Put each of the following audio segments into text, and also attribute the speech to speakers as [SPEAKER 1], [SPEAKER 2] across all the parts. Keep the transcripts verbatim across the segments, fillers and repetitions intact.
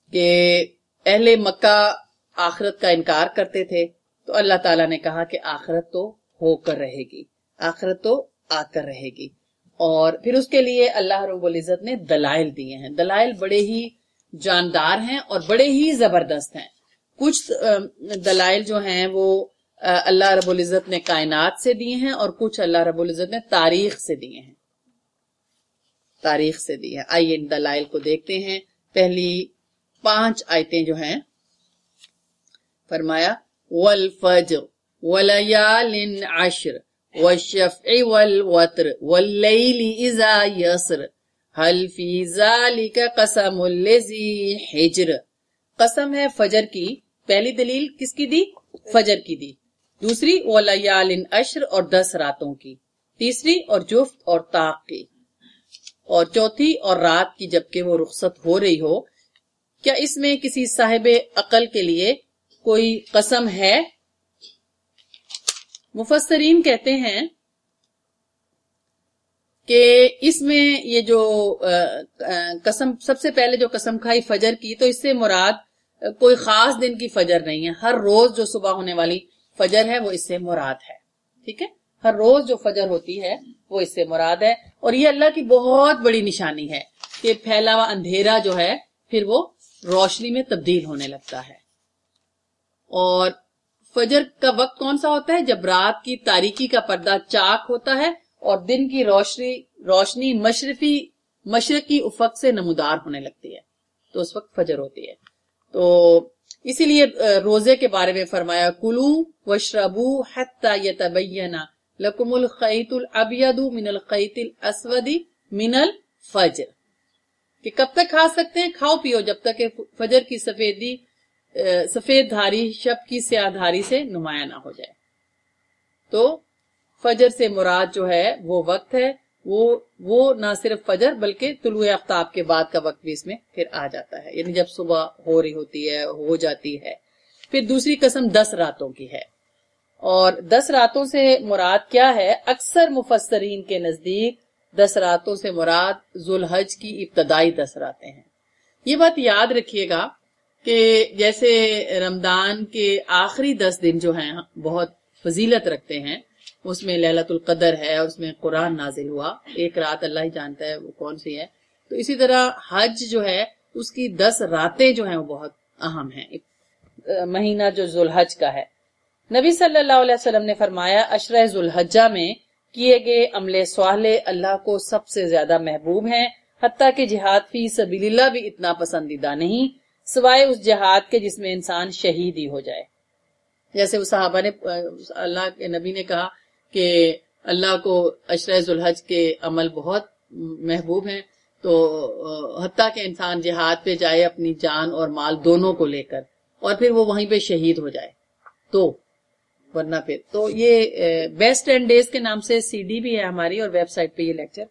[SPEAKER 1] کہ اہل مکہ آخرت کا انکار کرتے تھے، تو اللہ تعالیٰ نے کہا کہ آخرت تو ہو کر رہے گی، آخرت تو آ کر رہے گی، اور پھر اس کے لیے اللہ رب العزت نے دلائل دیے ہیں۔ دلائل بڑے ہی جاندار ہیں اور بڑے ہی زبردست ہیں۔ کچھ دلائل جو ہیں وہ اللہ رب العزت نے کائنات سے دیے ہیں، اور کچھ اللہ رب العزت نے تاریخ سے دیے ہیں، تاریخ سے دیے ہیں۔ آئیے ان دلائل کو دیکھتے ہیں۔ پہلی پانچ آیتیں جو ہیں، فرمایا والفجر وليال عشر والشفع والوتر والليل اذا يسر هل في ذلك قسم لذي حجر۔ قسم ہے فجر کی، پہلی دلیل کس کی دی؟ فجر کی دی۔ دوسری ولیال عشر اور دس راتوں کی، تیسری اور جفت اور طاق کی، اور چوتھی اور رات کی جبکہ وہ رخصت ہو رہی ہو۔ کیا اس میں کسی صاحب عقل کے لیے کوئی قسم ہے؟ مفسرین کہتے ہیں کہ اس میں یہ جو قسم، سب سے پہلے جو قسم کھائی فجر کی، تو اس سے مراد کوئی خاص دن کی فجر نہیں ہے، ہر روز جو صبح ہونے والی فجر ہے وہ اس سے مراد ہے، ٹھیک ہے، ہر روز جو فجر ہوتی ہے وہ اس سے مراد ہے۔ اور یہ اللہ کی بہت بڑی نشانی ہے کہ پھیلا ہوا اندھیرا جو ہے پھر وہ روشنی میں تبدیل ہونے لگتا ہے۔ اور فجر کا وقت کون سا ہوتا ہے؟ جب رات کی تاریکی کا پردہ چاک ہوتا ہے اور دن کی روشنی روشنی مشرفی مشرقی افق سے نمودار ہونے لگتی ہے، تو اس وقت فجر ہوتی ہے۔ تو اسی لیے روزے کے بارے میں فرمایا کلو واشربو حتی یتبین لکم الخیط الابیض من الخیط الاسود من الفجر، کہ کب تک کھا سکتے ہیں؟ کھاؤ پیو جب تک کہ فجر کی سفیدی سفید دھاری شب کی سیاہ دھاری سے نمایاں نہ ہو جائے۔ تو فجر سے مراد جو ہے وہ وقت ہے، وہ وہ نہ صرف فجر بلکہ طلوع آفتاب کے بعد کا وقت بھی اس میں پھر آ جاتا ہے، یعنی جب صبح ہو رہی ہوتی ہے، ہو جاتی ہے۔ پھر دوسری قسم دس راتوں کی ہے، اور دس راتوں سے مراد کیا ہے؟ اکثر مفسرین کے نزدیک دس راتوں سے مراد ذوالحج کی ابتدائی دس راتیں ہیں۔ یہ بات یاد رکھیے گا کہ جیسے رمضان کے آخری دس دن جو ہیں بہت فضیلت رکھتے ہیں، اس میں لیلۃ القدر ہے اور اس میں قرآن نازل ہوا، ایک رات اللہ ہی جانتا ہے وہ کون سی ہے، تو اسی طرح حج جو ہے اس کی دس راتیں جو ہیں وہ بہت اہم ہیں، مہینہ جو ذوالحج کا ہے۔ نبی صلی اللہ علیہ وسلم نے فرمایا عشرہ ذوالحجہ میں کیے گئے عمل صالح اللہ کو سب سے زیادہ محبوب ہیں، حتیٰ کہ جہاد فی سبیل اللہ بھی اتنا پسندیدہ نہیں سوائے اس جہاد کے جس میں انسان شہید ہی ہو جائے۔ جیسے وہ صحابہ نے، اللہ کے نبی نے کہا کہ اللہ کو عشرہ ذوالحج کے عمل بہت محبوب ہیں، تو حتیٰ کہ انسان جہاد پہ جائے اپنی جان اور مال دونوں کو لے کر، اور پھر وہ وہیں پہ شہید ہو جائے، تو ورنہ پھر تو یہ بیسٹ ٹین ڈیز کے نام سے سی ڈی بھی ہے ہماری، اور ویب سائٹ پہ یہ لیکچر،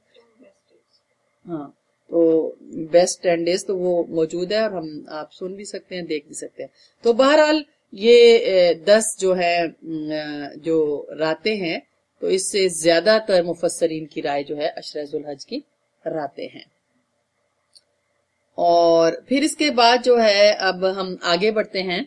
[SPEAKER 1] ہاں تو بیسٹ ٹین ڈیز تو وہ موجود ہے، اور ہم آپ سن بھی سکتے ہیں، دیکھ بھی سکتے ہیں۔ تو بہرحال یہ دس جو ہے جو راتیں ہیں، تو اس سے زیادہ تر مفسرین کی رائے جو ہے عشرہ ذوالحج کی راتیں ہیں۔ اور پھر اس کے بعد جو ہے اب ہم آگے بڑھتے ہیں،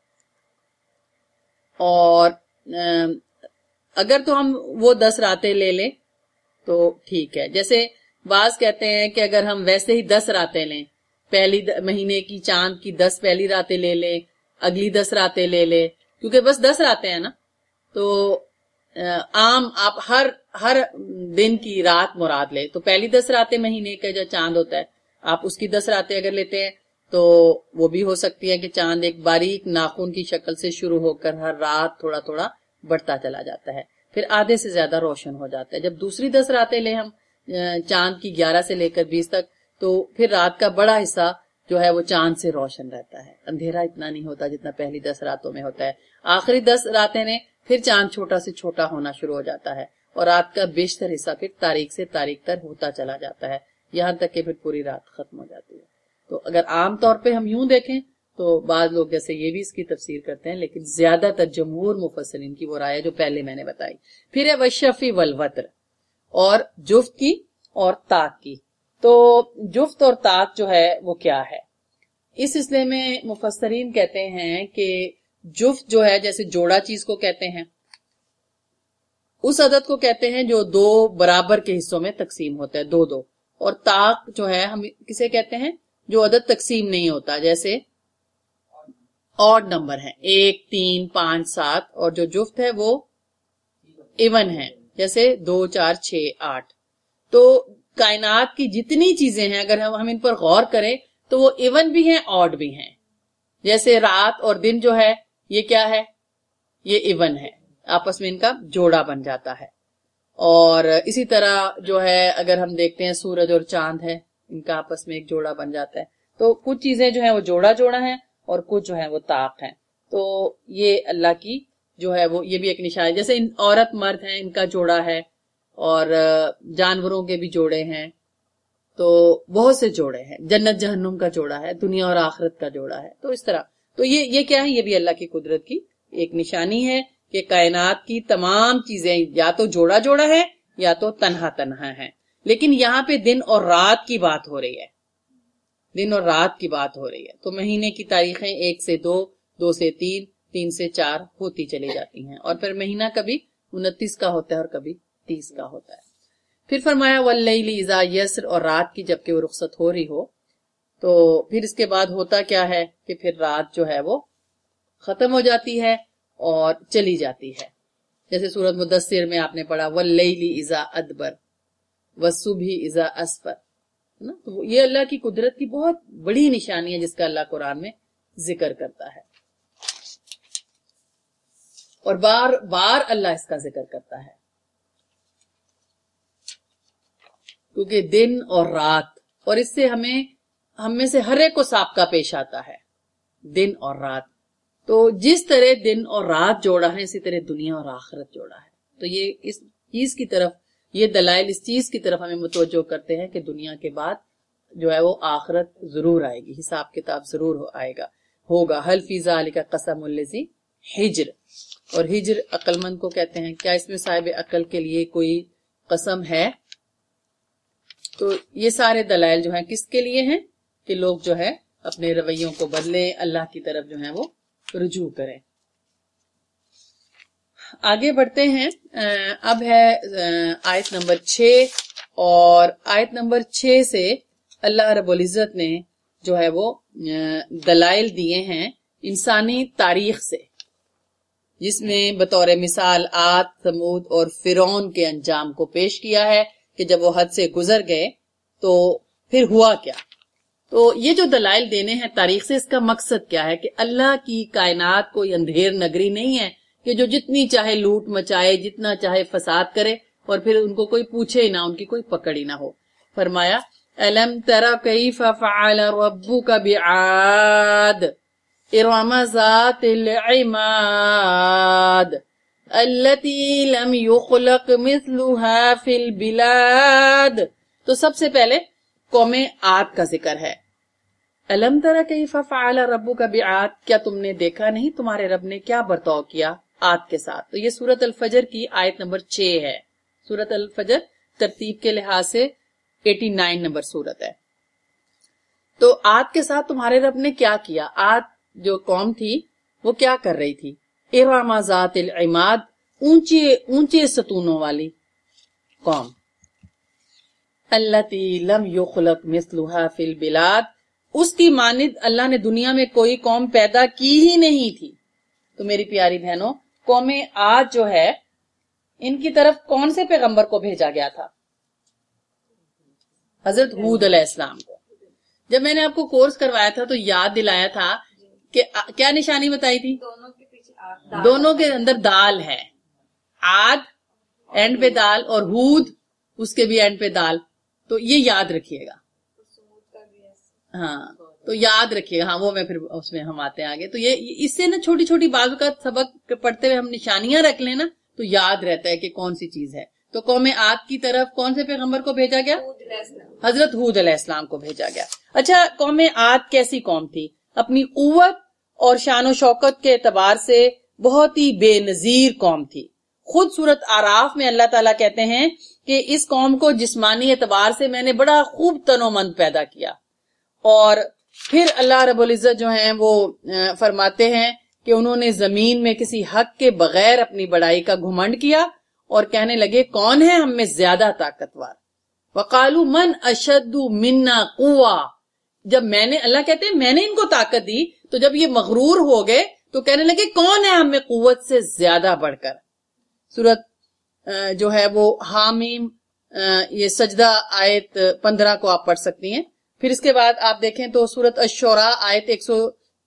[SPEAKER 1] اور اگر تو ہم وہ دس راتیں لے لیں تو ٹھیک ہے، جیسے بعض کہتے ہیں کہ اگر ہم ویسے ہی دس راتیں لیں، پہلی مہینے کی چاند کی دس پہلی راتیں لے لیں، اگلی دس راتیں لے لیں، کیونکہ بس دس راتیں ہیں نا، تو عام آپ ہر ہر دن کی رات مراد لیں، تو پہلی دس راتیں مہینے کا جو چاند ہوتا ہے آپ اس کی دس راتیں اگر لیتے ہیں تو وہ بھی ہو سکتی ہے کہ چاند ایک باریک ناخن کی شکل سے شروع ہو کر ہر رات تھوڑا تھوڑا بڑھتا چلا جاتا ہے، پھر آدھے سے زیادہ روشن ہو جاتا ہے۔ جب دوسری دس راتیں لیں ہم چاند کی گیارہ سے لے کر بیس تک، تو پھر رات کا بڑا حصہ جو ہے وہ چاند سے روشن رہتا ہے، اندھیرا اتنا نہیں ہوتا جتنا پہلی دس راتوں میں ہوتا ہے۔ آخری دس راتیں نے پھر چاند چھوٹا سے چھوٹا ہونا شروع ہو جاتا ہے، اور رات کا بیشتر حصہ پھر تاریک سے تاریک تر ہوتا چلا جاتا ہے، یہاں تک کہ پھر پوری رات ختم ہو جاتی ہے۔ تو اگر عام طور پہ ہم یوں دیکھیں تو بعض لوگ جیسے یہ بھی اس کی تفسیر کرتے ہیں، لیکن زیادہ تر جمہور مفسرین کی وہ رائے جو پہلے میں نے بتائی۔ پھر ہے والشفع والوتر، اور جفت کی اور طاق کی۔ تو جفت اور طاق جو ہے وہ کیا ہے؟ اس سلسلے میں مفسرین کہتے ہیں کہ جفت جو ہے جیسے جوڑا چیز کو کہتے ہیں، اس عدد کو کہتے ہیں جو دو برابر کے حصوں میں تقسیم ہوتا ہے، دو دو. اور طاق جو ہے ہم کسے کہتے ہیں؟ جو عدد تقسیم نہیں ہوتا، جیسے آڈ نمبر ہے ایک، تین، پانچ، سات، اور جو جفت ہے وہ ایون ہے، جیسے دو، چار، چھ، آٹھ. تو کائنات کی جتنی چیزیں ہیں اگر ہم ان پر غور کریں تو وہ ایون بھی ہیں، آڈ بھی ہیں. جیسے رات اور دن جو ہے یہ کیا ہے؟ یہ ایون ہے، آپس میں ان کا جوڑا بن جاتا ہے. اور اسی طرح جو ہے اگر ہم دیکھتے ہیں سورج اور چاند ہے، ان کا آپس میں ایک جوڑا بن جاتا ہے. تو کچھ چیزیں جو ہیں وہ جوڑا جوڑا ہیں اور کچھ جو ہیں وہ طاق ہیں. تو یہ اللہ کی جو ہے وہ یہ بھی ایک نشان ہے. جیسے ان عورت مرد ہیں ان کا جوڑا ہے، اور جانوروں کے بھی جوڑے ہیں، تو بہت سے جوڑے ہیں. جنت جہنم کا جوڑا ہے، دنیا اور آخرت کا جوڑا ہے. تو اس طرح تو یہ یہ کیا ہے؟ یہ بھی اللہ کی قدرت کی ایک نشانی ہے کہ کائنات کی تمام چیزیں یا تو جوڑا جوڑا ہے یا تو تنہا تنہا ہے. لیکن یہاں پہ دن اور رات کی بات ہو رہی ہے، دن اور رات کی بات ہو رہی ہے. تو مہینے کی تاریخیں ایک سے دو، دو سے تین، تین سے چار ہوتی چلی جاتی ہیں، اور پھر مہینہ کبھی انتیس کا ہوتا ہے اور کبھی تیس کا ہوتا ہے. پھر فرمایا واللیل اذا یسر، اور رات کی جبکہ وہ رخصت ہو رہی ہو. تو پھر اس کے بعد ہوتا کیا ہے کہ پھر رات جو ہے وہ ختم ہو جاتی ہے اور چلی جاتی ہے. جیسے سورۃ مدثر میں آپ نے پڑھا واللیل اذا ادبر والصبح اذا اسفر. تو یہ اللہ کی قدرت کی بہت بڑی نشانی ہے جس کا اللہ قرآن میں ذکر کرتا ہے، اور بار بار اللہ اس کا ذکر کرتا ہے. کیونکہ دن اور رات، اور اس سے ہمیں ہم میں سے ہر ایک کو سابقہ پیش آتا ہے، دن اور رات. تو جس طرح دن اور رات جوڑا ہے اسی طرح دنیا اور آخرت جوڑا ہے. تو یہ اس چیز کی طرف، یہ دلائل اس چیز کی طرف ہمیں متوجہ کرتے ہیں کہ دنیا کے بعد جو ہے وہ آخرت ضرور آئے گی، حساب کتاب ضرور آئے گا ہوگا. حل فی ذالک قسم الذی ہجر، اور ہجر عقل مند کو کہتے ہیں. کیا اس میں صاحب عقل کے لیے کوئی قسم ہے؟ تو یہ سارے دلائل جو ہیں کس کے لیے ہیں؟ کہ لوگ جو ہے اپنے رویوں کو بدلیں، اللہ کی طرف جو ہے وہ رجوع کریں. آگے بڑھتے ہیں. اب ہے آیت نمبر چھ، اور آیت نمبر چھ سے اللہ رب العزت نے جو ہے وہ دلائل دیے ہیں انسانی تاریخ سے، جس میں بطور مثال عاد، ثمود اور فرعون کے انجام کو پیش کیا ہے کہ جب وہ حد سے گزر گئے تو پھر ہوا کیا. تو یہ جو دلائل دینے ہیں تاریخ سے، اس کا مقصد کیا ہے کہ اللہ کی کائنات کوئی اندھیر نگری نہیں ہے کہ جو جتنی چاہے لوٹ مچائے، جتنا چاہے فساد کرے، اور پھر ان کو کوئی پوچھے ہی نہ، ان کی کوئی پکڑ ہی نہ ہو. فرمایا أَلَمْ تَرَ كَيْفَ فَعَلَ رَبُّكَ بِعَادٍ إِرَمَ ذَاتِ الْعِمَادِ الَّتِي لَمْ يُخْلَقْ مِثْلُهَا فِي الْبِلَادِ. تو سب سے پہلے قوم عاد کا ذکر ہے. أَلَمْ تَرَ كَيْفَ فَعَلَ رَبُّكَ بِعَادٍ، کیا تم نے دیکھا نہیں تمہارے رب نے کیا برتاؤ کیا عاد کے ساتھ. تو یہ سورۃ الفجر کی آیت نمبر چھ ہے. سورۃ الفجر ترتیب کے لحاظ سے ننانوے نمبر سورت ہے. تو عاد کے ساتھ تمہارے رب نے کیا کیا؟ عاد جو قوم تھی وہ کیا کر رہی تھی؟ ارم ذات العماد، اونچے اونچے ستونوں والی قوم. التی لم یخلق مثلها فی البلاد، اس کی مانند اللہ نے دنیا میں کوئی قوم پیدا کی ہی نہیں تھی. تو میری پیاری بہنوں، قوم عاد جو ہے ان کی طرف کون سے پیغمبر کو بھیجا گیا تھا؟ حضرت ہود علیہ السلام کو. جب میں نے آپ کو کورس کروایا تھا تو یاد دلایا تھا کہ کیا نشانی بتائی تھی؟ دونوں کے پیچھے دونوں کے اندر دال ہے. عاد اینڈ پہ دال، اور ہود اس کے بھی اینڈ پہ دال. تو یہ یاد رکھیے گا. ہاں تو یاد رکھیے گا. ہاں وہ میں پھر اس میں ہم آتے ہیں آگے. تو یہ اس سے نا چھوٹی چھوٹی باتوں کا سبق پڑھتے ہوئے ہم نشانیاں رکھ لیں نا تو یاد رہتا ہے کہ کون سی چیز ہے. تو قوم عاد کی طرف کون سے پیغمبر کو بھیجا گیا؟ حضرت ہود علیہ السلام کو بھیجا گیا. اچھا، قوم عاد کیسی قوم تھی؟ اپنی قوت اور شان و شوکت کے اعتبار سے بہت ہی بے نظیر قوم تھی. خود سورت آراف میں اللہ تعالیٰ کہتے ہیں کہ اس قوم کو جسمانی اعتبار سے میں نے بڑا خوب تن و من پیدا کیا، اور پھر اللہ رب العزت جو ہیں وہ فرماتے ہیں کہ انہوں نے زمین میں کسی حق کے بغیر اپنی بڑائی کا گھمنڈ کیا اور کہنے لگے کون ہے ہم میں زیادہ طاقتور. وقالو من اشد منا قوہ. جب میں نے اللہ کہتے ہیں میں نے ان کو طاقت دی تو جب یہ مغرور ہو گئے تو کہنے لگے کون ہے ہم میں قوت سے زیادہ بڑھ کر. سورت جو ہے وہ حامیم یہ سجدہ آیت پندرہ کو آپ پڑھ سکتی ہیں. پھر اس کے بعد آپ دیکھیں تو سورت الشورى آیت ایک سو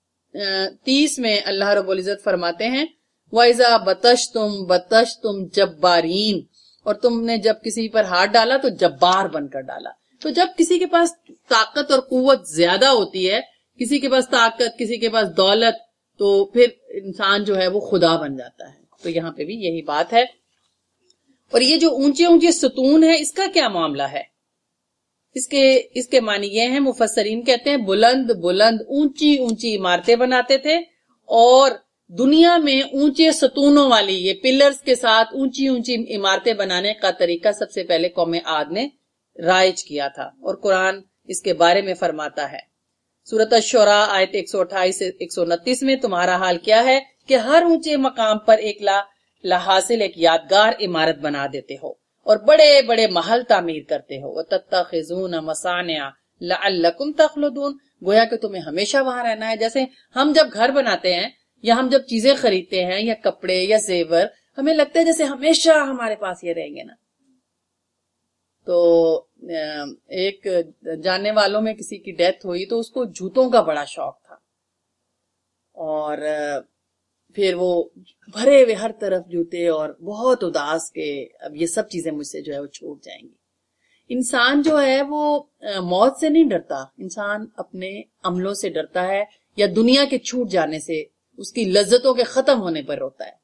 [SPEAKER 1] تیس میں اللہ رب العزت فرماتے ہیں وَإِذَا بَطَشْتُمْ بَطَشْتُمْ جَبَّارِينَ. اور تم نے جب کسی پر ہاتھ ڈالا تو جبار بن کر ڈالا. تو جب کسی کے پاس طاقت اور قوت زیادہ ہوتی ہے، کسی کے پاس طاقت، کسی کے پاس دولت، تو پھر انسان جو ہے وہ خدا بن جاتا ہے. تو یہاں پہ بھی یہی بات ہے. اور یہ جو اونچے اونچے ستون ہے اس کا کیا معاملہ ہے؟ اس کے اس کے معنی یہ ہیں، مفسرین کہتے ہیں بلند بلند اونچی اونچی عمارتیں بناتے تھے، اور دنیا میں اونچے ستونوں والی یہ پلرز کے ساتھ اونچی اونچی عمارتیں بنانے کا طریقہ سب سے پہلے قوم عاد نے رائج کیا تھا، اور قرآن اس کے بارے میں فرماتا ہے. سورۃ الشورى آیت ایک سو اٹھائیس سے ایک سو انتیس میں تمہارا حال کیا ہے کہ ہر اونچے مقام پر ایک لا لحاصل ایک یادگار عمارت بنا دیتے ہو اور بڑے بڑے محل تعمیر کرتے ہو. وَتَتَّخِذُونَ مَصَانِعَ لَعَلَّكُمْ تَخْلُدُونَ. گویا کہ تمہیں ہمیشہ وہاں رہنا ہے. جیسے ہم جب گھر بناتے ہیں یا ہم جب چیزیں خریدتے ہیں یا کپڑے یا زیور، ہمیں لگتا ہے جیسے ہمیشہ ہمارے پاس یہ رہیں گے نا. تو ایک جاننے والوں میں کسی کی ڈیتھ ہوئی تو اس کو جوتوں کا بڑا شوق تھا، اور پھر وہ بھرے ہوئے ہر طرف جوتے اور بہت اداس کے اب یہ سب چیزیں مجھ سے جو ہے وہ چھوٹ جائیں گی. انسان جو ہے وہ موت سے نہیں ڈرتا، انسان اپنے عملوں سے ڈرتا ہے یا دنیا کے چھوٹ جانے سے، اس کی لذتوں کے ختم ہونے پر روتا ہے.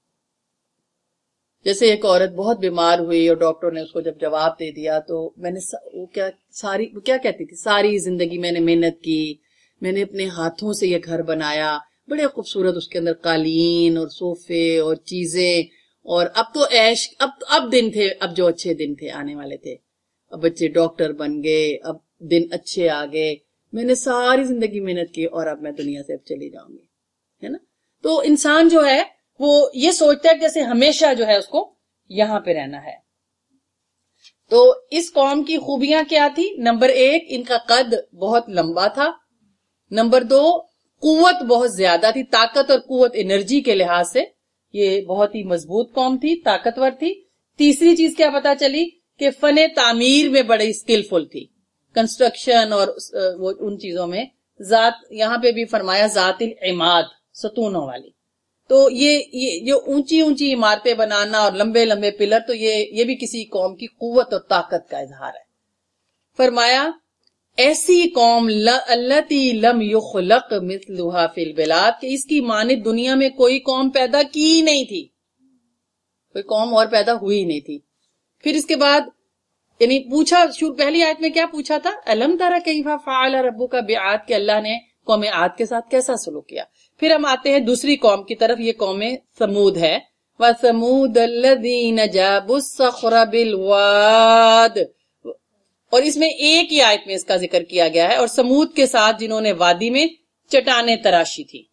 [SPEAKER 1] جیسے ایک عورت بہت بیمار ہوئی اور ڈاکٹر نے اس کو جب جواب دے دیا تو میں نے وہ کیا ساری وہ کیا کہتی تھی، ساری زندگی میں نے محنت کی، میں نے اپنے ہاتھوں سے یہ گھر بنایا، بڑے خوبصورت اس کے اندر قالین اور صوفے اور چیزیں، اور اب تو عیش اب اب دن تھے، اب جو اچھے دن تھے آنے والے تھے، اب بچے ڈاکٹر بن گئے، اب دن اچھے آ گئے، میں نے ساری زندگی محنت کی اور اب میں دنیا سے اب چلی جاؤں گی، ہے نا. تو انسان جو ہے وہ یہ سوچتا ہے کہ جیسے ہمیشہ جو ہے اس کو یہاں پہ رہنا ہے. تو اس قوم کی خوبیاں کیا تھی؟ نمبر ایک، ان کا قد بہت لمبا تھا. نمبر دو، قوت بہت زیادہ تھی، طاقت اور قوت انرجی کے لحاظ سے یہ بہت ہی مضبوط قوم تھی، طاقتور تھی. تیسری چیز کیا پتا چلی کہ فن تعمیر میں بڑی اسکلفل تھی، کنسٹرکشن اور وہ ان چیزوں میں. ذات یہاں پہ بھی فرمایا ذات العماد، ستونوں والی. تو یہ یہ جو اونچی اونچی عمارتیں بنانا اور لمبے لمبے پلر، تو یہ یہ بھی کسی قوم کی قوت اور طاقت کا اظہار ہے. فرمایا ایسی قوم التی لم یخلق مثلھا فی البلاد، کہ اس کی مانند دنیا میں کوئی قوم پیدا کی نہیں تھی، کوئی قوم اور پیدا ہوئی نہیں تھی. پھر اس کے بعد یعنی پوچھا، شروع پہلی آیت میں کیا پوچھا تھا؟ الم تر کیف فعل ربک بعاد، کہ اللہ نے قوم عاد کے ساتھ کیسا سلوک کیا. پھر ہم آتے ہیں دوسری قوم کی طرف، یہ قوم ثمود ہے. وَثَمُودَ الَّذِينَ جَابُوا الصَّخْرَ بِالْوَادِ، اور اس میں ایک ہی آیت میں اس کا ذکر کیا گیا ہے، اور سمود کے ساتھ جنہوں نے وادی میں چٹانیں تراشی تھی.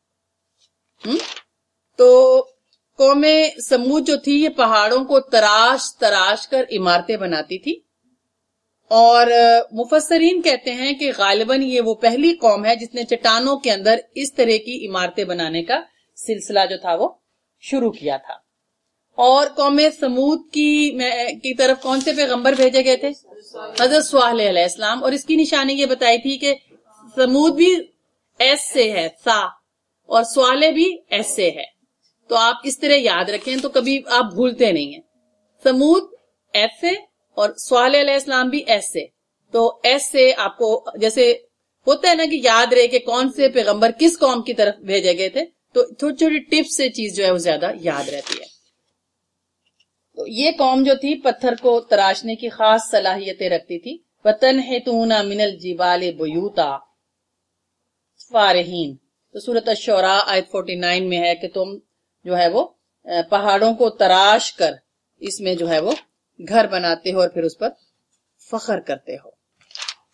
[SPEAKER 1] تو قوم سمود جو تھی یہ پہاڑوں کو تراش تراش کر عمارتیں بناتی تھی، اور مفسرین کہتے ہیں کہ غالباً یہ وہ پہلی قوم ہے جس نے چٹانوں کے اندر اس طرح کی عمارتیں بنانے کا سلسلہ جو تھا وہ شروع کیا تھا. اور قوم سمود کی کی طرف کون سے پیغمبر بھیجے گئے تھے؟ حضرت صالح علیہ السلام. اور اس کی نشانی یہ بتائی تھی کہ سمود بھی ایس سے ہے، سا، اور صالح بھی ایس سے ہے. تو آپ اس طرح یاد رکھیں تو کبھی آپ بھولتے نہیں ہیں. سمود ایس سے اور صالح علیہ السلام بھی ایس سے. تو ایس سے آپ کو جیسے ہوتا ہے نا کہ یاد رہے کہ کون سے پیغمبر کس قوم کی طرف بھیجے گئے تھے، تو چھوٹی چھوٹی ٹپس سے چیز جو ہے وہ زیادہ یاد رہتی ہے. تو یہ قوم جو تھی پتھر کو تراشنے کی خاص صلاحیتیں رکھتی تھی. وَتَنْحِتُونَ مِنَ الْجِبَالِ بُيُوتًا فَارِحِينَ. تو سورۃ الشعراء آیت انچاس میں ہے کہ تم جو ہے وہ پہاڑوں کو تراش کر اس میں جو ہے وہ گھر بناتے ہو اور پھر اس پر فخر کرتے ہو.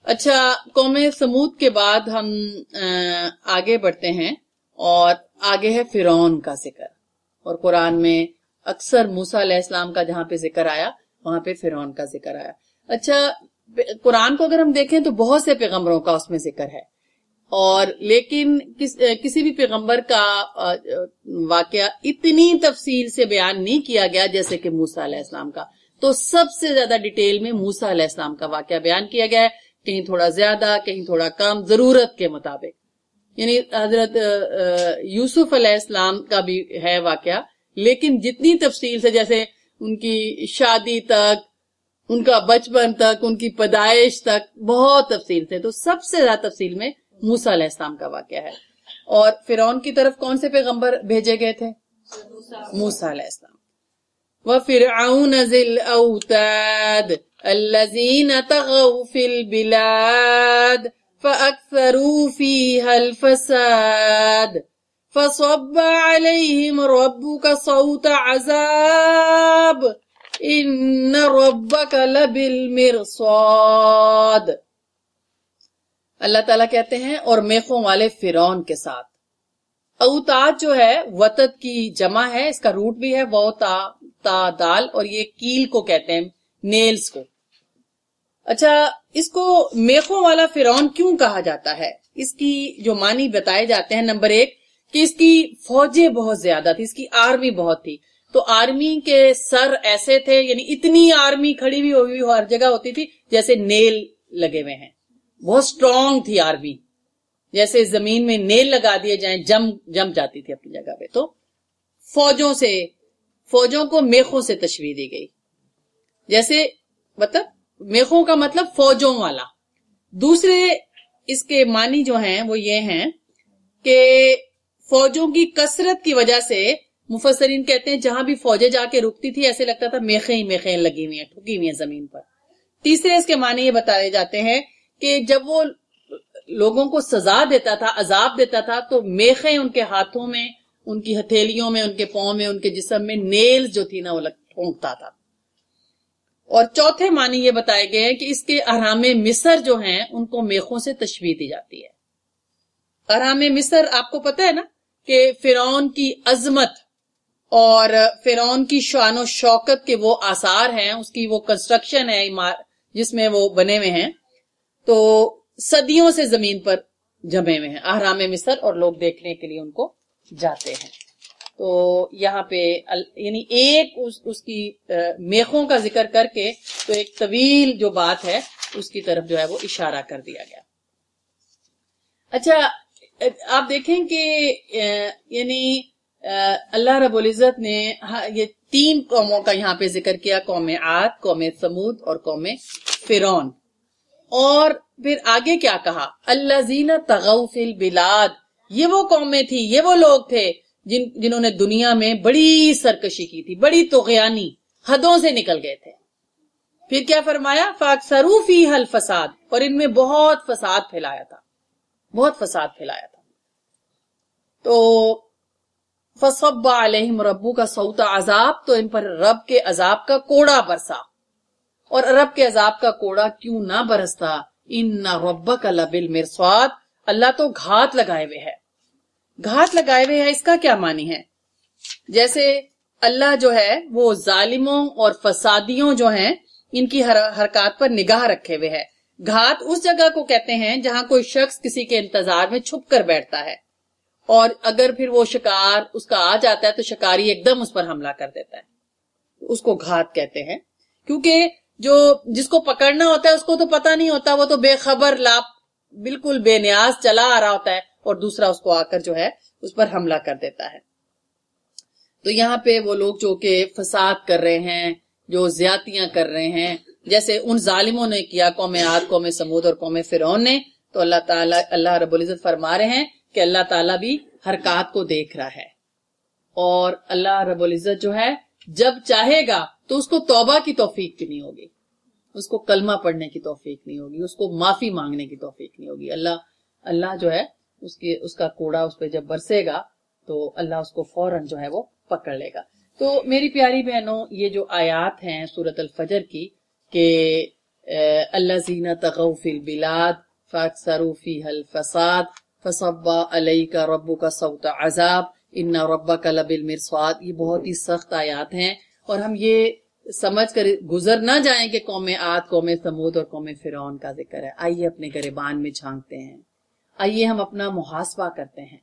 [SPEAKER 1] اچھا، قوم سمود کے بعد ہم آگے بڑھتے ہیں اور آگے ہے فرعون کا ذکر، اور قرآن میں اکثر موسیٰ علیہ السلام کا جہاں پہ ذکر آیا وہاں پہ فرعون کا ذکر آیا۔ اچھا، قرآن کو اگر ہم دیکھیں تو بہت سے پیغمبروں کا اس میں ذکر ہے، اور لیکن کس, کسی بھی پیغمبر کا واقعہ اتنی تفصیل سے بیان نہیں کیا گیا جیسے کہ موسیٰ علیہ السلام کا۔ تو سب سے زیادہ ڈیٹیل میں موسیٰ علیہ السلام کا واقعہ بیان کیا گیا ہے، کہیں تھوڑا زیادہ کہیں تھوڑا کم، ضرورت کے مطابق۔ یعنی حضرت یوسف علیہ السلام کا بھی ہے واقعہ، لیکن جتنی تفصیل سے، جیسے ان کی شادی تک، ان کا بچپن تک، ان کی پیدائش تک بہت تفصیل سے، تو سب سے زیادہ تفصیل میں موسیٰ علیہ السلام کا واقعہ ہے۔ اور فرعون کی طرف کون سے پیغمبر بھیجے گئے تھے؟ موسیٰ علیہ السلام۔ وَفِرْعَوْنَ ذِي الْأَوْتَادِ الَّذِينَ طَغَوْا فِي الْبِلَادِ فَأَكْثَرُوا فِيهَا الْفَسَادَ فَصَبَّ عَلَيْهِمْ رَبُّكَ صَوْتَ عَذَابٍ إِنَّ رَبَّكَ لَبِالْمِرْصَادِ۔ اللہ تعالیٰ کہتے ہیں اور میخوں والے فرعون کے ساتھ۔ اوتاد جو ہے وتد کی جمع ہے، اس کا روٹ بھی ہے وہ تا تا دال، اور یہ کیل کو کہتے ہیں، نیلز کو۔ اچھا، اس کو میخوں والا فرعون کیوں کہا جاتا ہے؟ اس کی جو معنی بتائے جاتے ہیں، نمبر ایک کہ اس کی فوجیں بہت زیادہ تھی، اس کی آرمی بہت تھی، تو آرمی کے سر ایسے تھے، یعنی اتنی آرمی کھڑی ہوئی ہوئی ہر جگہ ہوتی تھی جیسے نیل لگے ہوئے ہیں، بہت سٹرونگ تھی آرمی، جیسے زمین میں نیل لگا دیے جائیں جم جم جاتی تھی اپنی جگہ پہ۔ تو فوجوں سے فوجوں کو میخوں سے تشبیہ دی گئی، جیسے مطلب میخوں کا مطلب فوجوں والا۔ دوسرے اس کے معنی جو ہیں وہ یہ ہیں کہ فوجوں کی کثرت کی وجہ سے مفسرین کہتے ہیں جہاں بھی فوجیں جا کے رکتی تھی ایسے لگتا تھا میخیں ہی میخیں لگی ہوئی ہیں، ٹھکی ہوئی ہیں زمین پر۔ تیسرے اس کے معنی یہ بتائے جاتے ہیں کہ جب وہ لوگوں کو سزا دیتا تھا، عذاب دیتا تھا، تو میخیں ان کے ہاتھوں میں، ان کی ہتھیلیوں میں، ان کے پاؤں میں، ان کے جسم میں نیل جو تھی نا وہ ٹھونکتا تھا۔ اور چوتھے معنی یہ بتائے گئے ہیں کہ اس کے اہرام مصر جو ہیں ان کو میخوں سے تشبیہ دی جاتی ہے۔ اہرام مصر آپ کو پتہ ہے نا کہ فرعون کی عظمت اور فرعون کی شان و شوکت کے وہ آثار ہیں، اس کی وہ کنسٹرکشن ہے جس میں وہ بنے ہوئے ہیں، تو صدیوں سے زمین پر جمے ہوئے ہیں اہرام مصر، اور لوگ دیکھنے کے لیے ان کو جاتے ہیں۔ تو یہاں پہ یعنی ایک اس, اس کی میخوں کا ذکر کر کے تو ایک طویل جو بات ہے اس کی طرف جو ہے وہ اشارہ کر دیا گیا۔ اچھا، آپ دیکھیں کہ یعنی اللہ رب العزت نے یہ تین قوموں کا یہاں پہ ذکر کیا، قوم عاد، قوم ثمود اور قوم فرعون، اور پھر آگے کیا کہا؟ الذین طغوا فی البلاد، یہ وہ قومیں تھی، یہ وہ لوگ تھے جن جنہوں نے دنیا میں بڑی سرکشی کی تھی، بڑی طغیانی، حدوں سے نکل گئے تھے۔ پھر کیا فرمایا؟ فاکثروا فیہا الفساد، اور ان میں بہت فساد پھیلایا تھا، بہت فساد پھیلایا تھا۔ تو فصب علیہم ربک صوت عذاب، تو ان پر رب کے عذاب کا کوڑا برسا، اور رب کے عذاب کا کوڑا کیوں نہ برستا؟ ان ربک لبالمرصاد، اللہ تو گھات لگائے ہوئے ہے۔ گھات لگائے ہوئے ہے، اس کا کیا معنی ہے؟ جیسے اللہ جو ہے وہ ظالموں اور فسادیوں جو ہیں ان کی حرکات پر نگاہ رکھے ہوئے ہے۔ گھات اس جگہ کو کہتے ہیں جہاں کوئی شخص کسی کے انتظار میں چھپ کر بیٹھتا ہے، اور اگر پھر وہ شکار اس کا آ جاتا ہے تو شکاری ایک دم اس پر حملہ کر دیتا ہے، اس کو گھات کہتے ہیں۔ کیونکہ جو جس کو پکڑنا ہوتا ہے اس کو تو پتہ نہیں ہوتا، وہ تو بے خبر لاپ بالکل بے نیاز چلا آ رہا ہوتا ہے، اور دوسرا اس کو آ کر جو ہے اس پر حملہ کر دیتا ہے۔ تو یہاں پہ وہ لوگ جو کہ فساد کر رہے ہیں، جو زیادتیاں کر رہے ہیں، جیسے ان ظالموں نے کیا، قوم عاد، قوم ثمود اور قوم فرعون نے، تو اللہ تعالیٰ اللہ رب العزت فرما رہے ہیں کہ اللہ تعالیٰ بھی حرکات کو دیکھ رہا ہے، اور اللہ رب العزت جو ہے جب چاہے گا تو اس کو توبہ کی توفیق بھی نہیں ہوگی، اس کو کلمہ پڑھنے کی توفیق نہیں ہوگی، اس کو معافی مانگنے کی توفیق نہیں ہوگی۔ اللہ اللہ جو ہے اس کی اس کا کوڑا اس پہ جب برسے گا تو اللہ اس کو فوراً جو ہے وہ پکڑ لے گا۔ تو میری پیاری بہنوں، یہ جو آیات ہیں سورۃ الفجر کی کہ الذین طغوا فی البلاد فاکثروا فیہا الفساد فصب علیک ربک صوت عذاب ان ربک لبالمرصاد. یہ بہت ہی سخت آیات ہیں اور ہم یہ سمجھ کر گزر نہ جائیں کہ قوم عاد، قوم ثمود اور قوم فرعون کا ذکر ہے. آئیے اپنے گریبان میں جھانکتے ہیں، آئیے ہم اپنا محاسبہ کرتے ہیں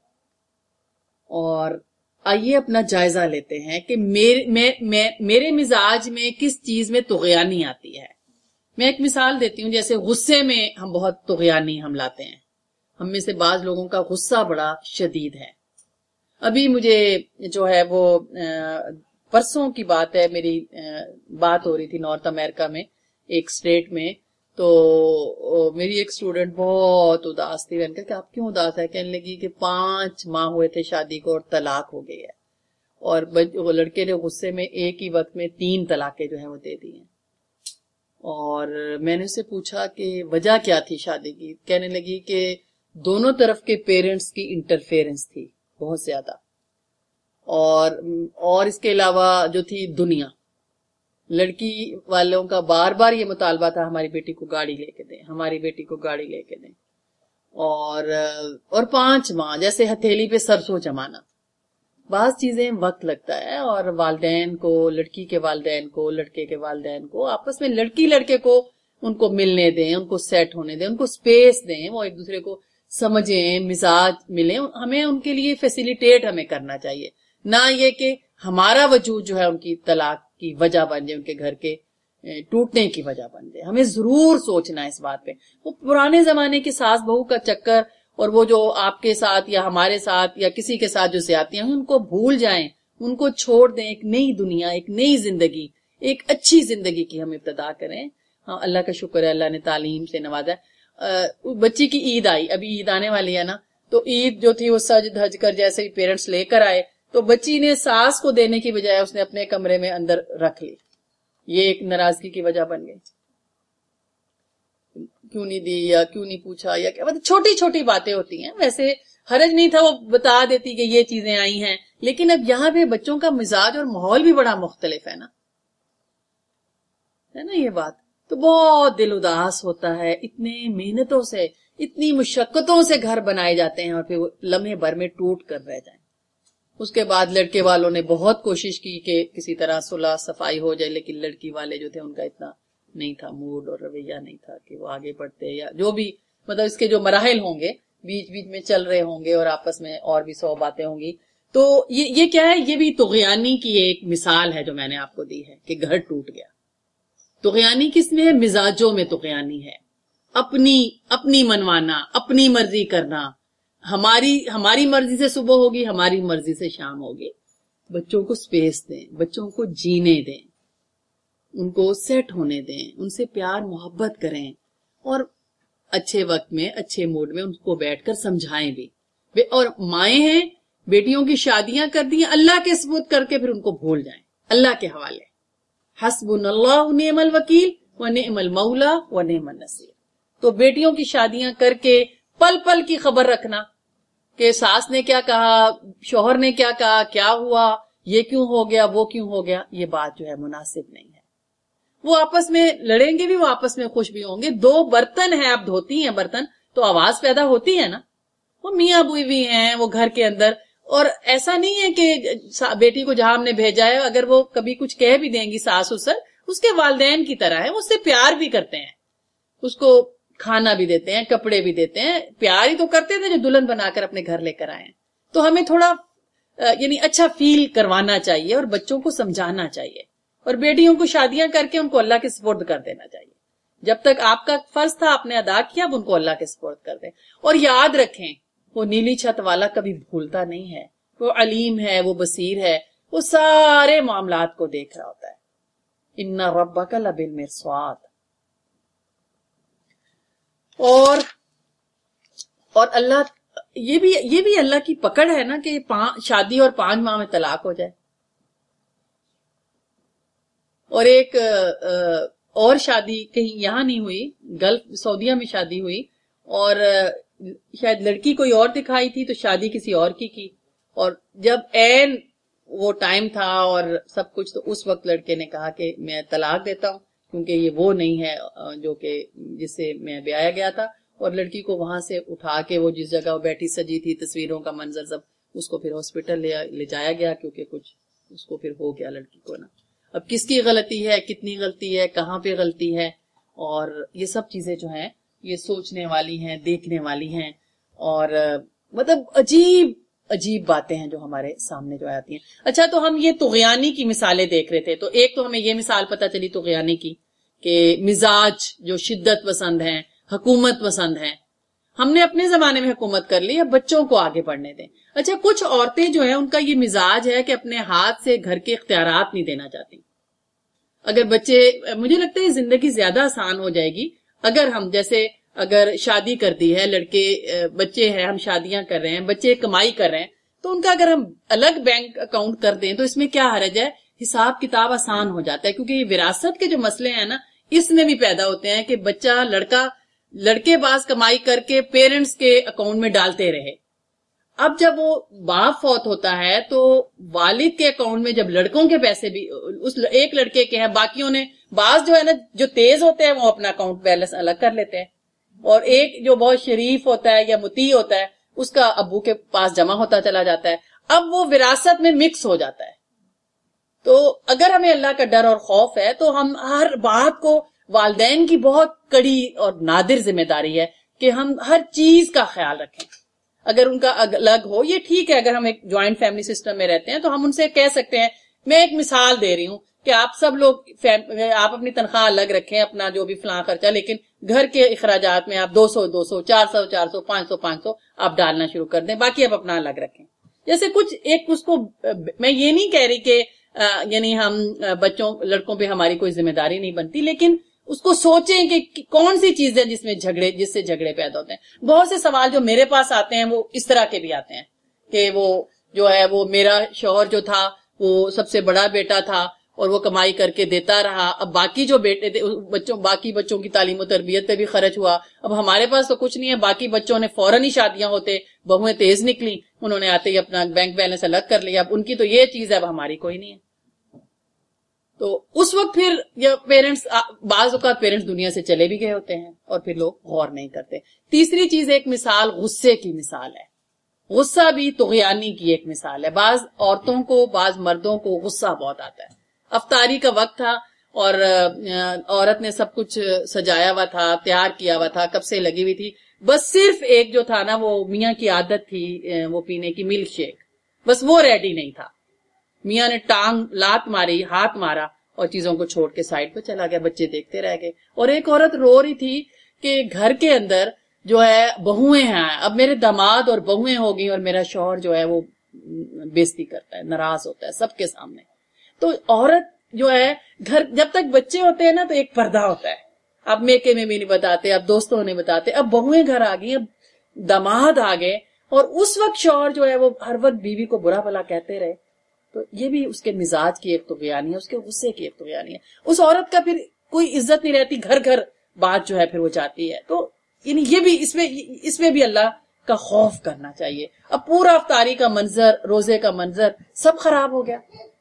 [SPEAKER 1] اور آئیے اپنا جائزہ لیتے ہیں کہ میرے, میں, میں, میرے مزاج میں کس چیز میں طغیانی آتی ہے. میں ایک مثال دیتی ہوں، جیسے غصے میں ہم بہت طغیانی ہم لاتے ہیں. ہم میں سے بعض لوگوں کا غصہ بڑا شدید ہے. ابھی مجھے جو ہے وہ پرسوں کی بات ہے، میری بات ہو رہی تھی نارتھ امریکہ میں ایک اسٹیٹ میں، تو میری ایک اسٹوڈنٹ بہت اداس تھی. میں نے کہا کہ آپ کیوں اداس ہے؟ کہنے لگی کہ پانچ ماہ ہوئے تھے شادی کو اور طلاق ہو گئی ہے، اور وہ لڑکے نے غصے میں ایک ہی وقت میں تین طلاقیں جو ہیں وہ دے دی ہیں. اور میں نے اسے پوچھا کہ وجہ کیا تھی شادی کی. کہنے لگی کہ دونوں طرف کے پیرنٹس کی انٹرفیئرنس تھی بہت زیادہ، اور اور اس کے علاوہ جو تھی دنیا، لڑکی والوں کا بار بار یہ مطالبہ تھا ہماری بیٹی کو گاڑی لے کے دیں، ہماری بیٹی کو گاڑی لے کے دیں. اور اور پانچ ماہ جیسے ہتھیلی پہ سرسوں جمانا. بعض چیزیں وقت لگتا ہے، اور والدین کو، لڑکی کے والدین کو، لڑکے کے والدین کو آپس میں، لڑکی لڑکے کو ان کو ملنے دیں، ان کو سیٹ ہونے دیں، ان کو سپیس دیں، وہ ایک دوسرے کو سمجھیں، مزاج ملیں. ہمیں ان کے لیے فیسیلیٹیٹ ہمیں کرنا چاہیے، نہ یہ کہ ہمارا وجود جو ہے ان کی طلاق کی وجہ بن جائے، ان کے گھر کے ٹوٹنے کی وجہ بن جائے. ہمیں ضرور سوچنا ہے اس بات پہ. وہ پرانے زمانے کی ساس بہو کا چکر اور وہ جو آپ کے ساتھ یا ہمارے ساتھ یا کسی کے ساتھ جو زیادتیاں ہیں ان کو بھول جائیں، ان کو چھوڑ دیں. ایک نئی دنیا، ایک نئی زندگی، ایک اچھی زندگی کی ہم ابتدا کریں. ہاں اللہ کا شکر ہے، اللہ نے تعلیم سے نوازا. بچی کی عید آئی، ابھی عید آنے والی ہے نا، تو عید جو تھی وہ سج دھج کر جیسے ہی پیرنٹس لے کر آئے تو بچی نے ساس کو دینے کی بجائے اس نے اپنے کمرے میں اندر رکھ لی. یہ ایک ناراضگی کی وجہ بن گئی. کیوں نہیں دی یا کیوں نہیں پوچھا یا کیا، مطلب چھوٹی چھوٹی باتیں ہوتی ہیں. ویسے حرج نہیں تھا، وہ بتا دیتی کہ یہ چیزیں آئی ہیں، لیکن اب یہاں پہ بچوں کا مزاج اور ماحول بھی بڑا مختلف ہے نا، ہے نا یہ بات. تو بہت دل اداس ہوتا ہے. اتنے محنتوں سے، اتنی مشقتوں سے گھر بنائے جاتے ہیں اور پھر وہ لمحے بھر میں ٹوٹ کر رہ جائیں. اس کے بعد لڑکے والوں نے بہت کوشش کی کہ کسی طرح صلح صفائی ہو جائے، لیکن لڑکی والے جو تھے ان کا اتنا نہیں تھا موڈ اور رویہ نہیں تھا کہ وہ آگے بڑھتے، یا جو بھی مطلب اس کے جو مراحل ہوں گے بیچ بیچ میں چل رہے ہوں گے اور آپس میں اور بھی سو باتیں ہوں گی. تو یہ یہ کیا ہے؟ یہ بھی طغیانی کی ایک مثال ہے جو میں نے آپ کو دی ہے کہ گھر ٹوٹ گیا. طغیانی کس میں ہے؟ مزاجوں میں طغیانی ہے. اپنی اپنی منوانا، اپنی مرضی کرنا. ہماری ہماری مرضی سے صبح ہوگی، ہماری مرضی سے شام ہوگی. بچوں کو سپیس دیں، بچوں کو جینے دیں، ان کو سیٹ ہونے دیں، ان سے پیار محبت کریں، اور اچھے وقت میں، اچھے موڈ میں ان کو بیٹھ کر سمجھائیں بھی. اور مائیں ہیں، بیٹیوں کی شادیاں کر دی ہیں، اللہ کے سپرد کر کے پھر ان کو بھول جائیں، اللہ کے حوالے. حسبنا اللہ ونعم الوکیل ونعم المولا ونعم النصیر. تو بیٹیوں کی شادیاں کر کے پل پل کی خبر رکھنا کہ ساس نے کیا کہا، شوہر نے کیا کہا، کیا ہوا، یہ کیوں ہو گیا، وہ کیوں ہو گیا، یہ بات جو ہے مناسب نہیں ہے. وہ آپس میں لڑیں گے بھی، وہ آپس میں خوش بھی ہوں گے. دو برتن ہیں، اب دھوتی ہیں برتن تو آواز پیدا ہوتی ہے نا. وہ میاں بوئی بھی ہیں وہ گھر کے اندر، اور ایسا نہیں ہے کہ بیٹی کو جہاں ہم نے بھیجا ہے اگر وہ کبھی کچھ کہہ بھی دیں گی ساس اسر، اس کے والدین کی طرح ہے، وہ اس سے پیار بھی کرتے ہیں، اس کو کھانا بھی دیتے ہیں، کپڑے بھی دیتے ہیں. پیار ہی تو کرتے تھے جو دلہن بنا کر اپنے گھر لے کر آئے ہیں. تو ہمیں تھوڑا یعنی اچھا فیل کروانا چاہیے اور بچوں کو سمجھانا چاہیے، اور بیٹیوں کو شادیاں کر کے ان کو اللہ کے سپرد کر دینا چاہیے. جب تک آپ کا فرض تھا آپ نے ادا کیا، اب ان کو اللہ کے سپرد کر دیں. اور یاد رکھیں وہ نیلی چھت والا کبھی بھولتا نہیں ہے، وہ علیم ہے، وہ بصیر ہے، وہ سارے معاملات کو دیکھ رہا ہوتا ہے. ان ربک لبالمرصاد. اور اور اللہ یہ بھی یہ بھی اللہ کی پکڑ ہے نا کہ شادی اور پانچ ماہ میں طلاق ہو جائے. اور ایک اور شادی کہیں یہاں نہیں ہوئی، گلف سعودیہ میں شادی ہوئی، اور شاید لڑکی کوئی اور دکھائی تھی تو شادی کسی اور کی کی، اور جب عین وہ ٹائم تھا اور سب کچھ، تو اس وقت لڑکے نے کہا کہ میں طلاق دیتا ہوں کیونکہ یہ وہ نہیں ہے جو کہ جس سے میں بیایا گیا تھا. اور لڑکی کو وہاں سے اٹھا کے وہ جس جگہ وہ بیٹھی سجی تھی تصویروں کا منظر سب, اس کو پھر ہاسپٹل لے جایا گیا کیونکہ کچھ اس کو پھر ہو گیا لڑکی کو نا. اب کس کی غلطی ہے, کتنی غلطی ہے, کہاں پہ غلطی ہے, اور یہ سب چیزیں جو ہیں یہ سوچنے والی ہیں, دیکھنے والی ہیں, اور مطلب عجیب عجیب باتیں ہیں جو ہمارے سامنے جو آتی ہیں. اچھا, تو ہم یہ طغیانی کی مثالیں دیکھ رہے تھے, تو ایک تو ہمیں یہ مثال پتہ چلی طغیانی کی کہ مزاج جو شدت پسند ہیں, حکومت پسند ہیں. ہم نے اپنے زمانے میں حکومت کر لی, اب بچوں کو آگے بڑھنے دیں. اچھا, کچھ عورتیں جو ہیں ان کا یہ مزاج ہے کہ اپنے ہاتھ سے گھر کے اختیارات نہیں دینا چاہتی. اگر بچے, مجھے لگتا ہے زندگی زیادہ آسان ہو جائے گی اگر ہم, جیسے اگر شادی کر دی ہے, لڑکے بچے ہیں, ہم شادیاں کر رہے ہیں, بچے کمائی کر رہے ہیں, تو ان کا اگر ہم الگ بینک اکاؤنٹ کر دیں تو اس میں کیا حرج ہے, حساب کتاب آسان ہو جاتا ہے. کیونکہ یہ وراثت کے جو مسئلے ہیں نا, اس میں بھی پیدا ہوتے ہیں کہ بچہ لڑکا لڑکے باز کمائی کر کے پیرنٹس کے اکاؤنٹ میں ڈالتے رہے. اب جب وہ باپ فوت ہوتا ہے تو والد کے اکاؤنٹ میں جب لڑکوں کے پیسے بھی اس ایک لڑکے کے ہیں, باقیوں نے, بعض جو ہے نا جو تیز ہوتے ہیں وہ اپنا اکاؤنٹ بیلنس الگ کر لیتے ہیں, اور ایک جو بہت شریف ہوتا ہے یا مطیع ہوتا ہے اس کا ابو کے پاس جمع ہوتا چلا جاتا ہے. اب وہ وراثت میں مکس ہو جاتا ہے. تو اگر ہمیں اللہ کا ڈر اور خوف ہے تو ہم ہر بات کو, والدین کی بہت کڑی اور نادر ذمہ داری ہے کہ ہم ہر چیز کا خیال رکھیں. اگر ان کا الگ ہو, یہ ٹھیک ہے, اگر ہم ایک جوائنٹ فیملی سسٹم میں رہتے ہیں تو ہم ان سے کہہ سکتے ہیں, میں ایک مثال دے رہی ہوں کہ آپ سب لوگ آپ اپنی تنخواہ الگ رکھیں, اپنا جو بھی فلاں خرچہ, لیکن گھر کے اخراجات میں آپ دو سو دو سو چار سو چار سو پانچ سو پانچ سو آپ ڈالنا شروع کر دیں, باقی آپ اپنا الگ رکھیں. جیسے کچھ ایک اس کو, میں یہ نہیں کہہ رہی کہ یعنی ہم بچوں لڑکوں پہ ہماری کوئی ذمہ داری نہیں بنتی, لیکن اس کو سوچیں کہ کون سی چیزیں جس میں جھگڑے جس سے جھگڑے پیدا ہوتے ہیں. بہت سے سوال جو میرے پاس آتے ہیں وہ اس طرح کے بھی آتے ہیں کہ وہ جو ہے وہ میرا شوہر جو تھا وہ سب سے بڑا بیٹا تھا اور وہ کمائی کر کے دیتا رہا, اب باقی جو بیٹے تھے بچوں باقی بچوں کی تعلیم و تربیت پہ بھی خرچ ہوا, اب ہمارے پاس تو کچھ نہیں ہے, باقی بچوں نے فوراً ہی شادیاں ہوتے, بہویں تیز نکلی, انہوں نے آتے ہی اپنا بینک بیلنس الگ کر لیا, اب ان کی تو یہ چیز ہے, اب ہماری کوئی نہیں ہے. تو اس وقت پھر یا پیرنٹس, بعض اوقات پیرنٹس دنیا سے چلے بھی گئے ہوتے ہیں اور پھر لوگ غور نہیں کرتے. تیسری چیز ایک مثال غصے کی مثال ہے. غصہ بھی طغیانی کی ایک مثال ہے. بعض عورتوں کو, بعض مردوں کو غصہ بہت آتا ہے. افطاری کا وقت تھا اور عورت نے سب کچھ سجایا ہوا تھا, تیار کیا ہوا تھا, کب سے لگی ہوئی تھی, بس صرف ایک جو تھا نا وہ میاں کی عادت تھی وہ پینے کی ملک شیک, بس وہ ریڈی نہیں تھا. میاں نے ٹانگ لات ماری, ہاتھ مارا اور چیزوں کو چھوڑ کے سائڈ پہ چلا گیا, بچے دیکھتے رہ گئے. اور ایک عورت رو رہی تھی کہ گھر کے اندر جو ہے بہویں ہیں, اب میرے داماد اور بہویں ہو گئی اور میرا شوہر جو ہے وہ بےزتی کرتا ہے, ناراض ہوتا ہے سب کے سامنے. تو عورت جو ہے گھر, جب تک بچے ہوتے ہیں نا تو ایک پردہ ہوتا ہے, اب میکے میں بھی نہیں بتاتے, اب دوستوں نہیں بتاتے, اب بہویں گھر آ گئی, اب داماد آ گئے, اور اس وقت شوہر جو ہے وہ ہر وقت بیوی کو برا بھلا کہتے رہے. تو یہ بھی اس کے مزاج کی ایک طغیانی ہے, اس کے غصے کی ایک طغیانی ہے. اس عورت کا پھر کوئی عزت نہیں رہتی, گھر گھر بات جو ہے پھر وہ چاہتی ہے. تو یعنی یہ بھی اس میں اس میں بھی اللہ کا خوف کرنا چاہیے. اب پورا افطاری کا منظر, روزے کا منظر سب خراب ہو گیا.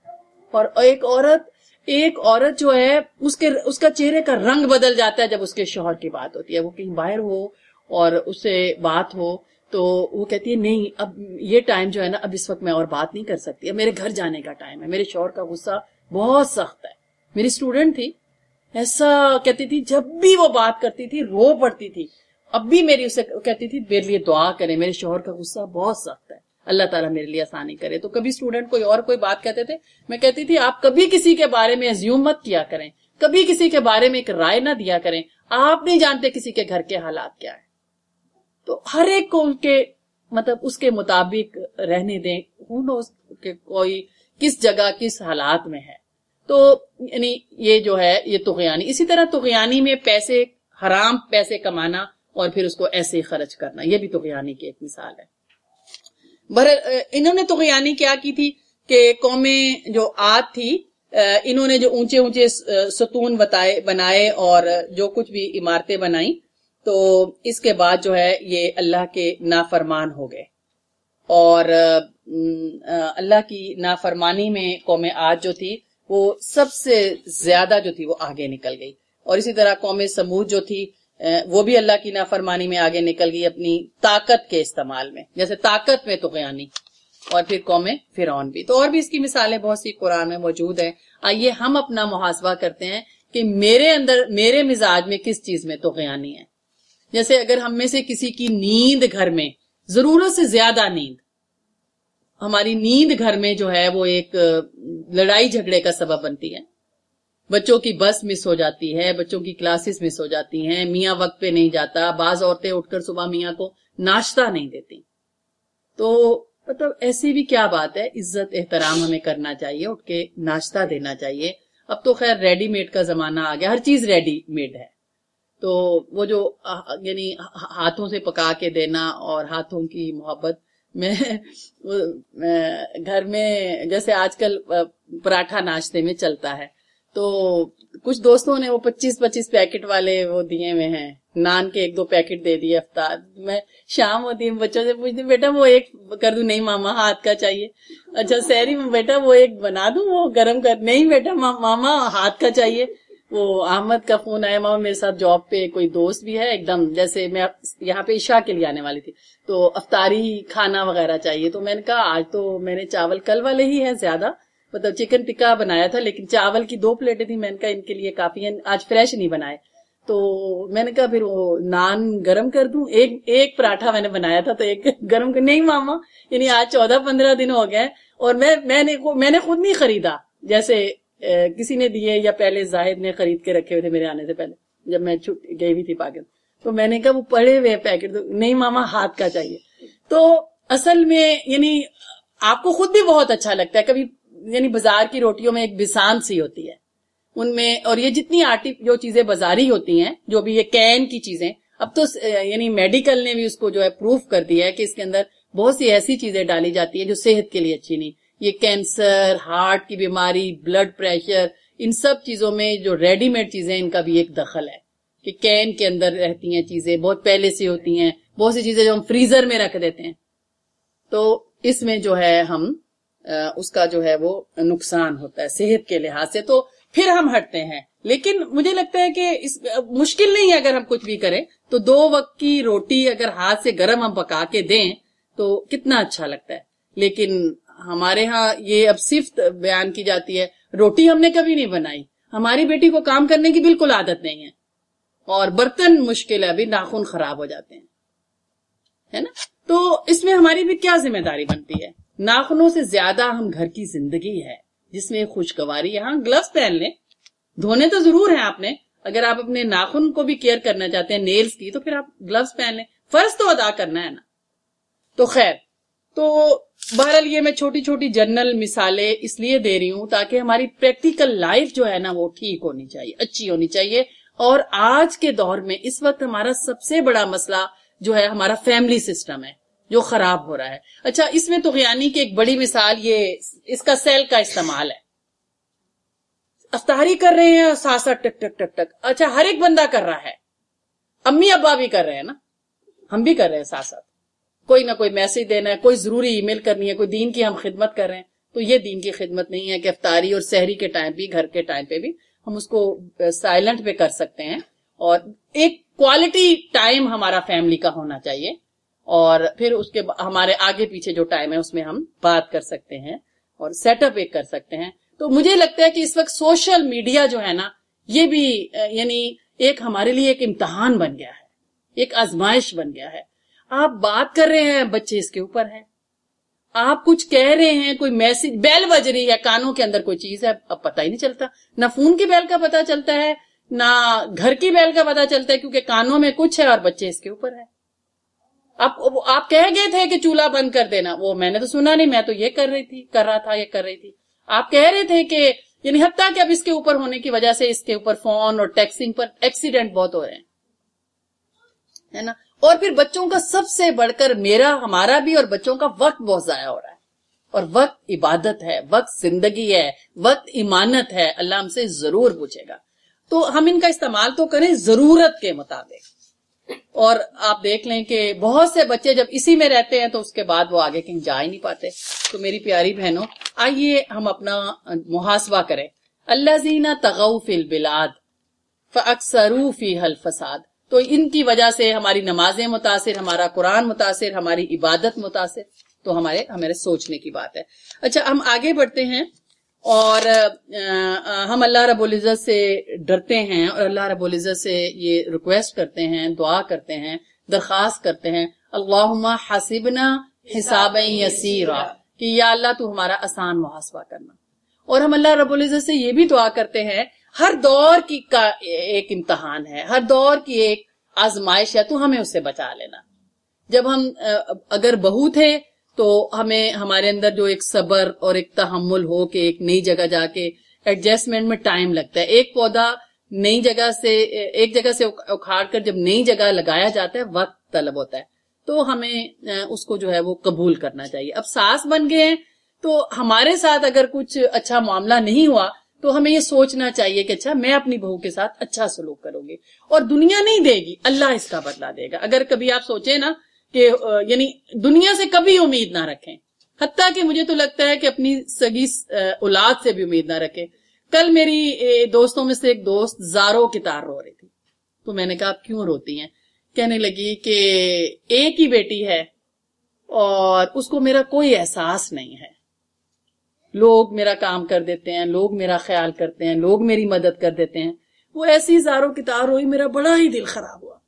[SPEAKER 1] اور ایک عورت ایک عورت جو ہے اس کے اس کا چہرے کا رنگ بدل جاتا ہے جب اس کے شوہر کی بات ہوتی ہے. وہ کہیں باہر ہو اور اس سے بات ہو تو وہ کہتی ہے نہیں, اب یہ ٹائم جو ہے نا, اب اس وقت میں اور بات نہیں کر سکتی, اب میرے گھر جانے کا ٹائم ہے, میرے شوہر کا غصہ بہت سخت ہے. میری اسٹوڈنٹ تھی, ایسا کہتی تھی, جب بھی وہ بات کرتی تھی رو پڑتی تھی. اب بھی میری اسے کہتی تھی میرے لیے دعا کریں, میرے شوہر کا غصہ بہت سخت ہے, اللہ تعالیٰ میرے لیے آسانی کرے. تو کبھی اسٹوڈنٹ کوئی اور کوئی بات کہتے تھے, میں کہتی تھی آپ کبھی کسی کے بارے میں ازیوم مت کیا کریں, کبھی کسی کے بارے میں ایک رائے نہ دیا کریں, آپ نہیں جانتے کسی کے گھر کے حالات کیا ہے. تو ہر ایک کو ان کے مطلب اس کے مطابق رہنے دیں, who knows کہ کوئی کس جگہ کس حالات میں ہے. تو یعنی یہ جو ہے یہ طغیانی. اسی طرح طغیانی میں پیسے, حرام پیسے کمانا اور پھر اس کو ایسے ہی خرچ کرنا, یہ بھی طغیانی کی ایک مثال ہے. بہرحال انہوں نے طغیانی کیا کی تھی کہ قومیں جو عاد تھی, انہوں نے جو اونچے اونچے ستون بتائے بنائے اور جو کچھ بھی عمارتیں بنائیں, تو اس کے بعد جو ہے یہ اللہ کے نافرمان ہو گئے. اور اللہ کی نافرمانی میں قوم عاد جو تھی وہ سب سے زیادہ جو تھی وہ آگے نکل گئی. اور اسی طرح قوم سمود جو تھی وہ بھی اللہ کی نافرمانی میں آگے نکل گئی اپنی طاقت کے استعمال میں، جیسے طاقت میں طغیانی، اور پھر قوم فرعون بھی. تو اور بھی اس کی مثالیں بہت سی قرآن میں موجود ہیں. آئیے ہم اپنا محاسبہ کرتے ہیں کہ میرے اندر، میرے مزاج میں کس چیز میں طغیانی ہے. جیسے اگر ہم میں سے کسی کی نیند گھر میں ضرورت سے زیادہ نیند، ہماری نیند گھر میں جو ہے وہ ایک لڑائی جھگڑے کا سبب بنتی ہے. بچوں کی بس مس ہو جاتی ہے، بچوں کی کلاسز مس ہو جاتی ہیں، میاں وقت پہ نہیں جاتا، بعض عورتیں اٹھ کر صبح میاں کو ناشتہ نہیں دیتی. تو مطلب ایسی بھی کیا بات ہے، عزت احترام ہمیں کرنا چاہیے، اٹھ کے ناشتہ دینا چاہیے. اب تو خیر ریڈی میڈ کا زمانہ آ گیا، ہر چیز ریڈی میڈ ہے. تو وہ جو یعنی ہاتھوں سے پکا کے دینا اور ہاتھوں کی محبت، میں گھر میں جیسے آج کل پراٹھا ناشتے میں چلتا ہے، تو کچھ دوستوں نے وہ پچیس پچیس پیکٹ والے وہ دیے ہوئے ہیں، نان کے ایک دو پیکٹ دے دیے افطار. میں شام ہوتی ہے بچوں سے پوچھتی بیٹا وہ ایک کر دوں؟ نہیں ماما ہاتھ کا چاہیے. اچھا سحری میں بیٹا وہ ایک بنا دوں وہ گرم کر؟ نہیں بیٹا ماما ہاتھ کا چاہیے. وہ احمد کا فون آیا، ماما میرے ساتھ جاب پہ کوئی دوست بھی ہے، ایک دم جیسے میں یہاں پہ عشاء کے لیے آنے والی تھی، تو افطاری کھانا وغیرہ چاہیے. تو میں نے کہا آج تو میں نے چاول کل والے ہی ہے زیادہ، مطلب چکن ٹکا بنایا تھا لیکن چاول کی دو پلیٹیں تھی، میں نے کہا ان کے لیے کافی ہیں، آج فریش نہیں بنائے. تو میں نے کہا پھر وہ نان گرم کر دوں؟ ایک ایک پراٹھا میں نے بنایا تھا تو ایک گرم کر. نہیں ماما، یعنی آج چودہ پندرہ دن ہو گئے اور میں میں نے میں نے خود نہیں خریدا، جیسے کسی نے دیے یا پہلے زاہد نے خرید کے رکھے ہوئے تھے میرے آنے سے پہلے جب میں چھٹی گئی ہوئی تھی پاکستان. تو میں نے کہا وہ پڑے ہوئے پیکٹ، نہیں ماما ہاتھ کا چاہیے. تو اصل میں یعنی آپ کو خود بھی بہت اچھا لگتا ہے کبھی، یعنی بازار کی روٹیوں میں ایک بسان سی ہوتی ہے ان میں، اور یہ جتنی آرٹی جو چیزیں بازاری ہوتی ہیں، جو بھی یہ کین کی چیزیں، اب تو یعنی میڈیکل نے بھی اس کو جو ہے پروف کر دیا ہے کہ اس کے اندر بہت سی ایسی چیزیں ڈالی جاتی ہیں جو صحت کے لیے اچھی نہیں. یہ کینسر، ہارٹ کی بیماری، بلڈ پریشر، ان سب چیزوں میں جو ریڈی میڈ چیزیں ان کا بھی ایک دخل ہے کہ کین کے اندر رہتی ہیں چیزیں، بہت پہلے سے ہوتی ہیں، بہت سی چیزیں جو ہم فریزر میں رکھ دیتے ہیں. تو اس میں جو ہے ہم اس کا جو ہے وہ نقصان ہوتا ہے صحت کے لحاظ سے. تو پھر ہم ہٹتے ہیں. لیکن مجھے لگتا ہے کہ اس مشکل نہیں ہے اگر ہم کچھ بھی کریں تو دو وقت کی روٹی اگر ہاتھ سے گرم ہم پکا کے دیں تو کتنا اچھا لگتا ہے. لیکن ہمارے ہاں یہ اب صرف بیان کی جاتی ہے، روٹی ہم نے کبھی نہیں بنائی. ہماری بیٹی کو کام کرنے کی بالکل عادت نہیں ہے، اور برتن مشکل ہے، ابھی ناخن خراب ہو جاتے ہیں، ہے نا. تو اس میں ہماری بھی کیا ذمہ داری بنتی ہے؟ ناخنوں سے زیادہ ہم گھر کی زندگی ہے جس میں خوشگواری. یہاں گلوز پہن لیں، دھونے تو ضرور ہیں آپ نے، اگر آپ اپنے ناخن کو بھی کیئر کرنا چاہتے ہیں نیلز کی تو پھر آپ گلوز پہن لیں، فرض تو ادا کرنا ہے نا. تو خیر، تو بہرحال یہ میں چھوٹی چھوٹی جنرل مثالیں اس لیے دے رہی ہوں تاکہ ہماری پریکٹیکل لائف جو ہے نا وہ ٹھیک ہونی چاہیے، اچھی ہونی چاہیے. اور آج کے دور میں اس وقت ہمارا سب سے بڑا مسئلہ جو ہے ہمارا فیملی سسٹم ہے جو خراب ہو رہا ہے. اچھا، اس میں طغیانی کی ایک بڑی مثال یہ اس کا سیل کا استعمال ہے. افطاری کر رہے ہیں اور ساتھ ساتھ ٹک ٹک ٹک ٹک. اچھا، ہر ایک بندہ کر رہا ہے، امی ابا بھی کر رہے ہیں نا، ہم بھی کر رہے ہیں ساتھ ساتھ. کوئی نہ کوئی میسج دینا ہے، کوئی ضروری ای میل کرنی ہے، کوئی دین کی ہم خدمت کر رہے ہیں. تو یہ دین کی خدمت نہیں ہے کہ افطاری اور سحری کے ٹائم بھی، گھر کے ٹائم پہ بھی ہم اس کو سائلنٹ پہ کر سکتے ہیں. اور ایک کوالٹی ٹائم ہمارا فیملی کا ہونا چاہیے، اور پھر اس کے ہمارے آگے پیچھے جو ٹائم ہے اس میں ہم بات کر سکتے ہیں اور سیٹ اپ ایک کر سکتے ہیں. تو مجھے لگتا ہے کہ اس وقت سوشل میڈیا جو ہے نا یہ بھی یعنی ایک ہمارے لیے ایک امتحان بن گیا ہے، ایک آزمائش بن گیا ہے. آپ بات کر رہے ہیں، بچے اس کے اوپر ہیں، آپ کچھ کہہ رہے ہیں، کوئی میسج، بیل بج رہی ہے، کانوں کے اندر کوئی چیز ہے، اب پتہ ہی نہیں چلتا، نہ فون کی بیل کا پتہ چلتا ہے نہ گھر کی بیل کا پتہ چلتا ہے، کیونکہ کانوں میں کچھ ہے اور بچے اس کے اوپر ہے. آپ آپ کہہ گئے تھے کہ چولہا بند کر دینا، وہ میں نے تو سنا نہیں، میں تو یہ کر رہی تھی، کر رہا تھا، یہ کر رہی تھی. آپ کہہ رہے تھے کہ یعنی حتیٰ کہ اب اس کے اوپر ہونے کی وجہ سے اس کے اوپر فون اور ٹیکسنگ پر ایکسیڈنٹ بہت ہو رہے ہیں، ہے نا. اور پھر بچوں کا سب سے بڑھ کر میرا ہمارا بھی اور بچوں کا وقت بہت ضائع ہو رہا ہے. اور وقت عبادت ہے، وقت زندگی ہے، وقت ایمانت ہے، اللہ ہم سے ضرور پوچھے گا. تو ہم ان کا استعمال تو کریں ضرورت کے مطابق. اور آپ دیکھ لیں کہ بہت سے بچے جب اسی میں رہتے ہیں تو اس کے بعد وہ آگے کہیں جا ہی نہیں پاتے. تو میری پیاری بہنوں، آئیے ہم اپنا محاسبہ کریں. الذین طغوا فی البلاد، فَأَكْثَرُوا فِيهَا الْفَسَادَ، تو ان کی وجہ سے ہماری نمازیں متاثر، ہمارا قرآن متاثر، ہماری عبادت متاثر، تو ہمارے ہمارے سوچنے کی بات ہے۔ اچھا ہم آگے بڑھتے ہیں اور ہم اللہ رب العزت سے ڈرتے ہیں اور اللہ رب العزت سے یہ ریکویسٹ کرتے ہیں، دعا کرتے ہیں، درخواست کرتے ہیں، اللہم حسبنا حسابا یسیرا، کہ یا اللہ تو ہمارا آسان محاسبہ کرنا۔ اور ہم اللہ رب العزت سے یہ بھی دعا کرتے ہیں، ہر دور کی کا ایک امتحان ہے، ہر دور کی ایک آزمائش ہے، تو ہمیں اس سے بچا لینا۔ جب ہم اگر بہو تھے تو ہمیں ہمارے اندر جو ایک صبر اور ایک تحمل ہو کہ ایک نئی جگہ جا کے ایڈجسٹمنٹ میں ٹائم لگتا ہے، ایک پودا نئی جگہ سے ایک جگہ سے اکھاڑ کر جب نئی جگہ لگایا جاتا ہے وقت طلب ہوتا ہے، تو ہمیں اس کو جو ہے وہ قبول کرنا چاہیے۔ اب ساس بن گئے ہیں تو ہمارے ساتھ اگر کچھ اچھا معاملہ نہیں ہوا تو ہمیں یہ سوچنا چاہیے کہ اچھا میں اپنی بہو کے ساتھ اچھا سلوک کروں گی، اور دنیا نہیں دے گی، اللہ اس کا بدلہ دے گا۔ اگر کبھی آپ سوچیں نا کہ یعنی دنیا سے کبھی امید نہ رکھیں، حتیٰ کہ مجھے تو لگتا ہے کہ اپنی سگی اولاد سے بھی امید نہ رکھیں۔ کل میری دوستوں میں سے ایک دوست زاروں کی طرح رو رہی تھی، تو میں نے کہا آپ کیوں روتی ہیں؟ کہنے لگی کہ ایک ہی بیٹی ہے اور اس کو میرا کوئی احساس نہیں ہے، لوگ میرا کام کر دیتے ہیں، لوگ میرا خیال کرتے ہیں، لوگ میری مدد کر دیتے ہیں۔ وہ ایسی زاروں کی طرح روئی، میرا بڑا ہی دل خراب ہوا۔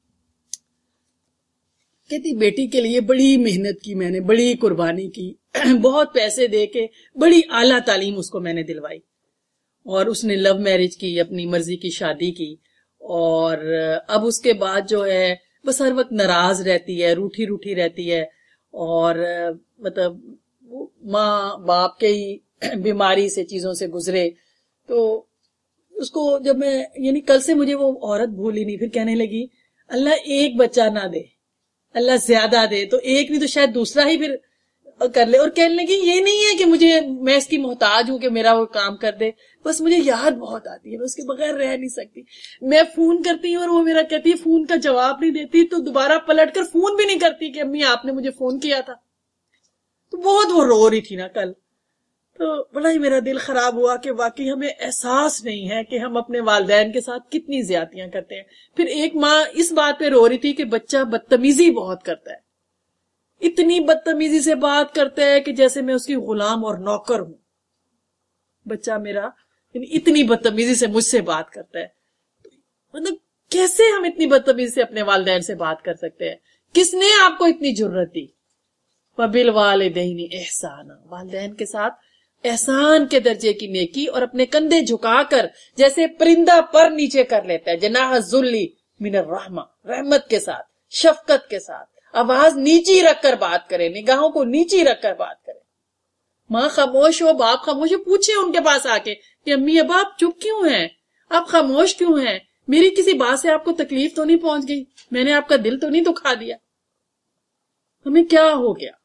[SPEAKER 1] کہتی بیٹی کے لیے بڑی محنت کی میں نے، بڑی قربانی کی، بہت پیسے دے کے بڑی اعلیٰ تعلیم اس کو میں نے دلوائی، اور اس نے لو میرج کی، اپنی مرضی کی شادی کی، اور اب اس کے بعد جو ہے بس ہر وقت ناراض رہتی ہے، روٹھی روٹھی رہتی ہے، اور مطلب ماں باپ کے ہی بیماری سے چیزوں سے گزرے۔ تو اس کو جب میں یعنی کل سے مجھے وہ عورت بھولی نہیں، پھر کہنے لگی اللہ ایک بچہ نہ دے، اللہ زیادہ دے، تو ایک نہیں تو شاید دوسرا ہی پھر کر لے۔ اور کہنے لگی یہ نہیں ہے کہ مجھے میں اس کی محتاج ہوں کہ میرا وہ کام کر دے، بس مجھے یاد بہت آتی ہے، میں اس کے بغیر رہ نہیں سکتی۔ میں فون کرتی ہوں اور وہ میرا کہتی ہے فون کا جواب نہیں دیتی، تو دوبارہ پلٹ کر فون بھی نہیں کرتی کہ امی آپ نے مجھے فون کیا تھا۔ تو بہت وہ رو رہی تھی نا کل، تو بڑا ہی میرا دل خراب ہوا کہ واقعی ہمیں احساس نہیں ہے کہ ہم اپنے والدین کے ساتھ کتنی زیادتیاں کرتے ہیں۔ پھر ایک ماں اس بات پہ رو رہی تھی کہ بچہ بدتمیزی بہت کرتا ہے، اتنی بدتمیزی سے بات کرتا ہے کہ جیسے میں اس کی غلام اور نوکر ہوں۔ بچہ میرا یعنی اتنی بدتمیزی سے مجھ سے بات کرتا ہے، مطلب کیسے ہم اتنی بدتمیزی سے اپنے والدین سے بات کر سکتے ہیں؟ کس نے آپ کو اتنی جرت دی؟ وَبِالْوَالِدَيْنِ احسانا، والدین کے ساتھ احسان کے درجے کی نیکی، اور اپنے کندھے جھکا کر جیسے پرندہ پر نیچے کر لیتا ہے، جناح الذل من الرحمہ، رحمت کے ساتھ، شفقت کے ساتھ آواز نیچی رکھ کر بات کرے، نگاہوں کو نیچی رکھ کر بات کرے۔ ماں خاموش ہو، باپ خاموش ہو، پوچھے ان کے پاس آ کے کہ امی ابا آپ چپ کیوں ہیں، آپ خاموش کیوں ہیں، میری کسی بات سے آپ کو تکلیف تو نہیں پہنچ گئی، میں نے آپ کا دل تو نہیں دکھا دیا، ہمیں کیا ہو گیا؟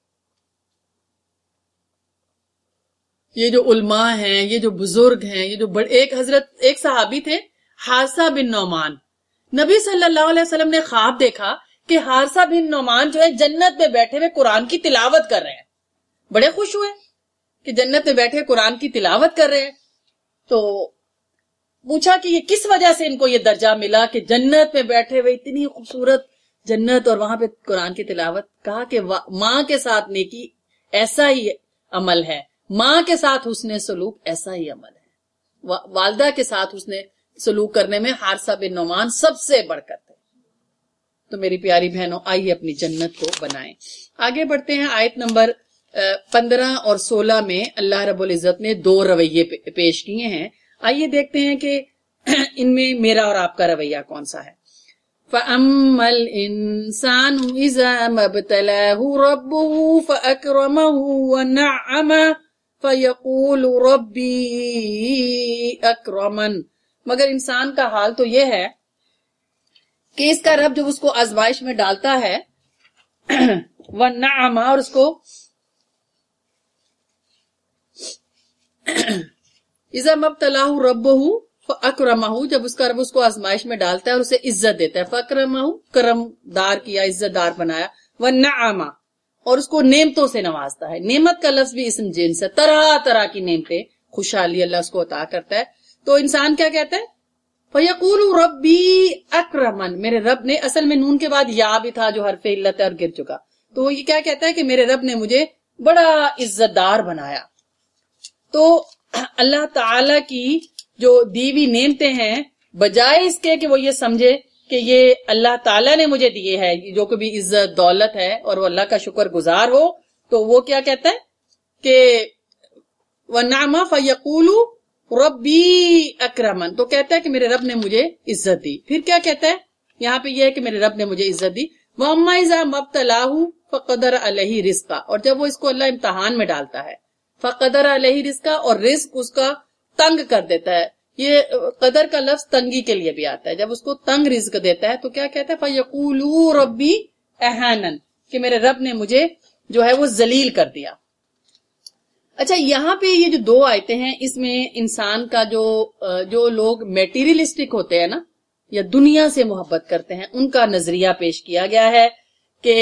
[SPEAKER 1] یہ جو علماء ہیں، یہ جو بزرگ ہیں، یہ جو بڑے، ایک حضرت ایک صحابی تھے حارثہ بن نعمان، نبی صلی اللہ علیہ وسلم نے خواب دیکھا کہ حارثہ بن نعمان جو ہے جنت میں بیٹھے ہوئے قرآن کی تلاوت کر رہے ہیں۔ بڑے خوش ہوئے کہ جنت میں بیٹھے قرآن کی تلاوت کر رہے ہیں، تو پوچھا کہ یہ کس وجہ سے ان کو یہ درجہ ملا کہ جنت میں بیٹھے ہوئے اتنی خوبصورت جنت اور وہاں پہ قرآن کی تلاوت؟ کہا کہ ماں کے ساتھ نیکی ایسا ہی عمل ہے، ماں کے ساتھ حسن سلوک ایسا ہی عمل ہے، والدہ کے ساتھ حسن سلوک کرنے میں حارثہ بن نعمان سب سے بڑھ کر تھے۔ تو میری پیاری بہنوں، آئیے اپنی جنت کو بنائیں۔ آگے بڑھتے ہیں، آیت نمبر پندرہ اور سولہ میں اللہ رب العزت نے دو رویے پیش کیے ہیں، آئیے دیکھتے ہیں کہ ان میں میرا اور آپ کا رویہ کون سا ہے۔ فَأَمَّا الْإِنسَانُ إِذَا مَبْتَلَاهُ رَبُّهُ فَأَكْرَمَهُ وَنَعَّمَهُ فَيَقُولُ رَبِّي أَكْرَمَنِ، مگر انسان کا حال تو یہ ہے کہ اس کا رب جب اس کو آزمائش میں ڈالتا ہے وَنَعَّمَ، اور اس کو اذا مبتلاہ ربہ فاکرمہ، جب اس کا رب اس کو آزمائش میں ڈالتا ہے اور اسے عزت دیتا ہے، فاکرمہ، کرم دار کیا، عزت دار بنایا، ونعمہ، اور اس کو نعمتوں سے نوازتا ہے۔ نعمت کا لفظ بھی اسم جنس ہے، طرح طرح کی نعمتیں، خوشحالی اللہ اس کو عطا کرتا ہے۔ تو انسان کیا کہتا ہے؟ فیقول ربی اکرمن، میرے رب نے، اصل میں نون کے بعد یا بھی تھا جو حرف علت ہے اور گر چکا، تو وہ یہ کیا کہتا ہے کہ میرے رب نے مجھے بڑا عزت دار بنایا. تو اللہ تعالی کی جو دیوی نعمتیں ہیں، بجائے اس کے کہ وہ یہ سمجھے کہ یہ اللہ تعالیٰ نے مجھے دیے ہے، جو کہ بھی عزت دولت ہے، اور وہ اللہ کا شکر گزار ہو، تو وہ کیا کہتا ہے کہ وَنَعْمَ فَيَقُولُ رَبِّي اکرمن، تو کہتا ہے کہ میرے رب نے مجھے عزت دی. پھر کیا کہتا ہے یہاں پہ، یہ ہے کہ میرے رب نے مجھے عزت دی. وَأَمَّا إِذَا مَبْتَلَاهُ فَقَدَرَ عَلَيْهِ رِزْقًا، اور جب وہ اس کو اللہ امتحان میں ڈالتا ہے، فَقَدَرَ عَلَيْهِ رِزْقًا، اور رزق اس کا تنگ کر دیتا ہے. یہ قدر کا لفظ تنگی کے لیے بھی آتا ہے، جب اس کو تنگ رزق دیتا ہے تو کیا کہتا ہے فَيَقُولُ رَبِّي أَهَانَنِ، کہ میرے رب نے مجھے جو ہے وہ ذلیل کر دیا. اچھا، یہاں پہ یہ جو دو آیتیں ہیں، اس میں انسان کا جو جو لوگ میٹیریلسٹک ہوتے ہیں نا، یا دنیا سے محبت کرتے ہیں، ان کا نظریہ پیش کیا گیا ہے کہ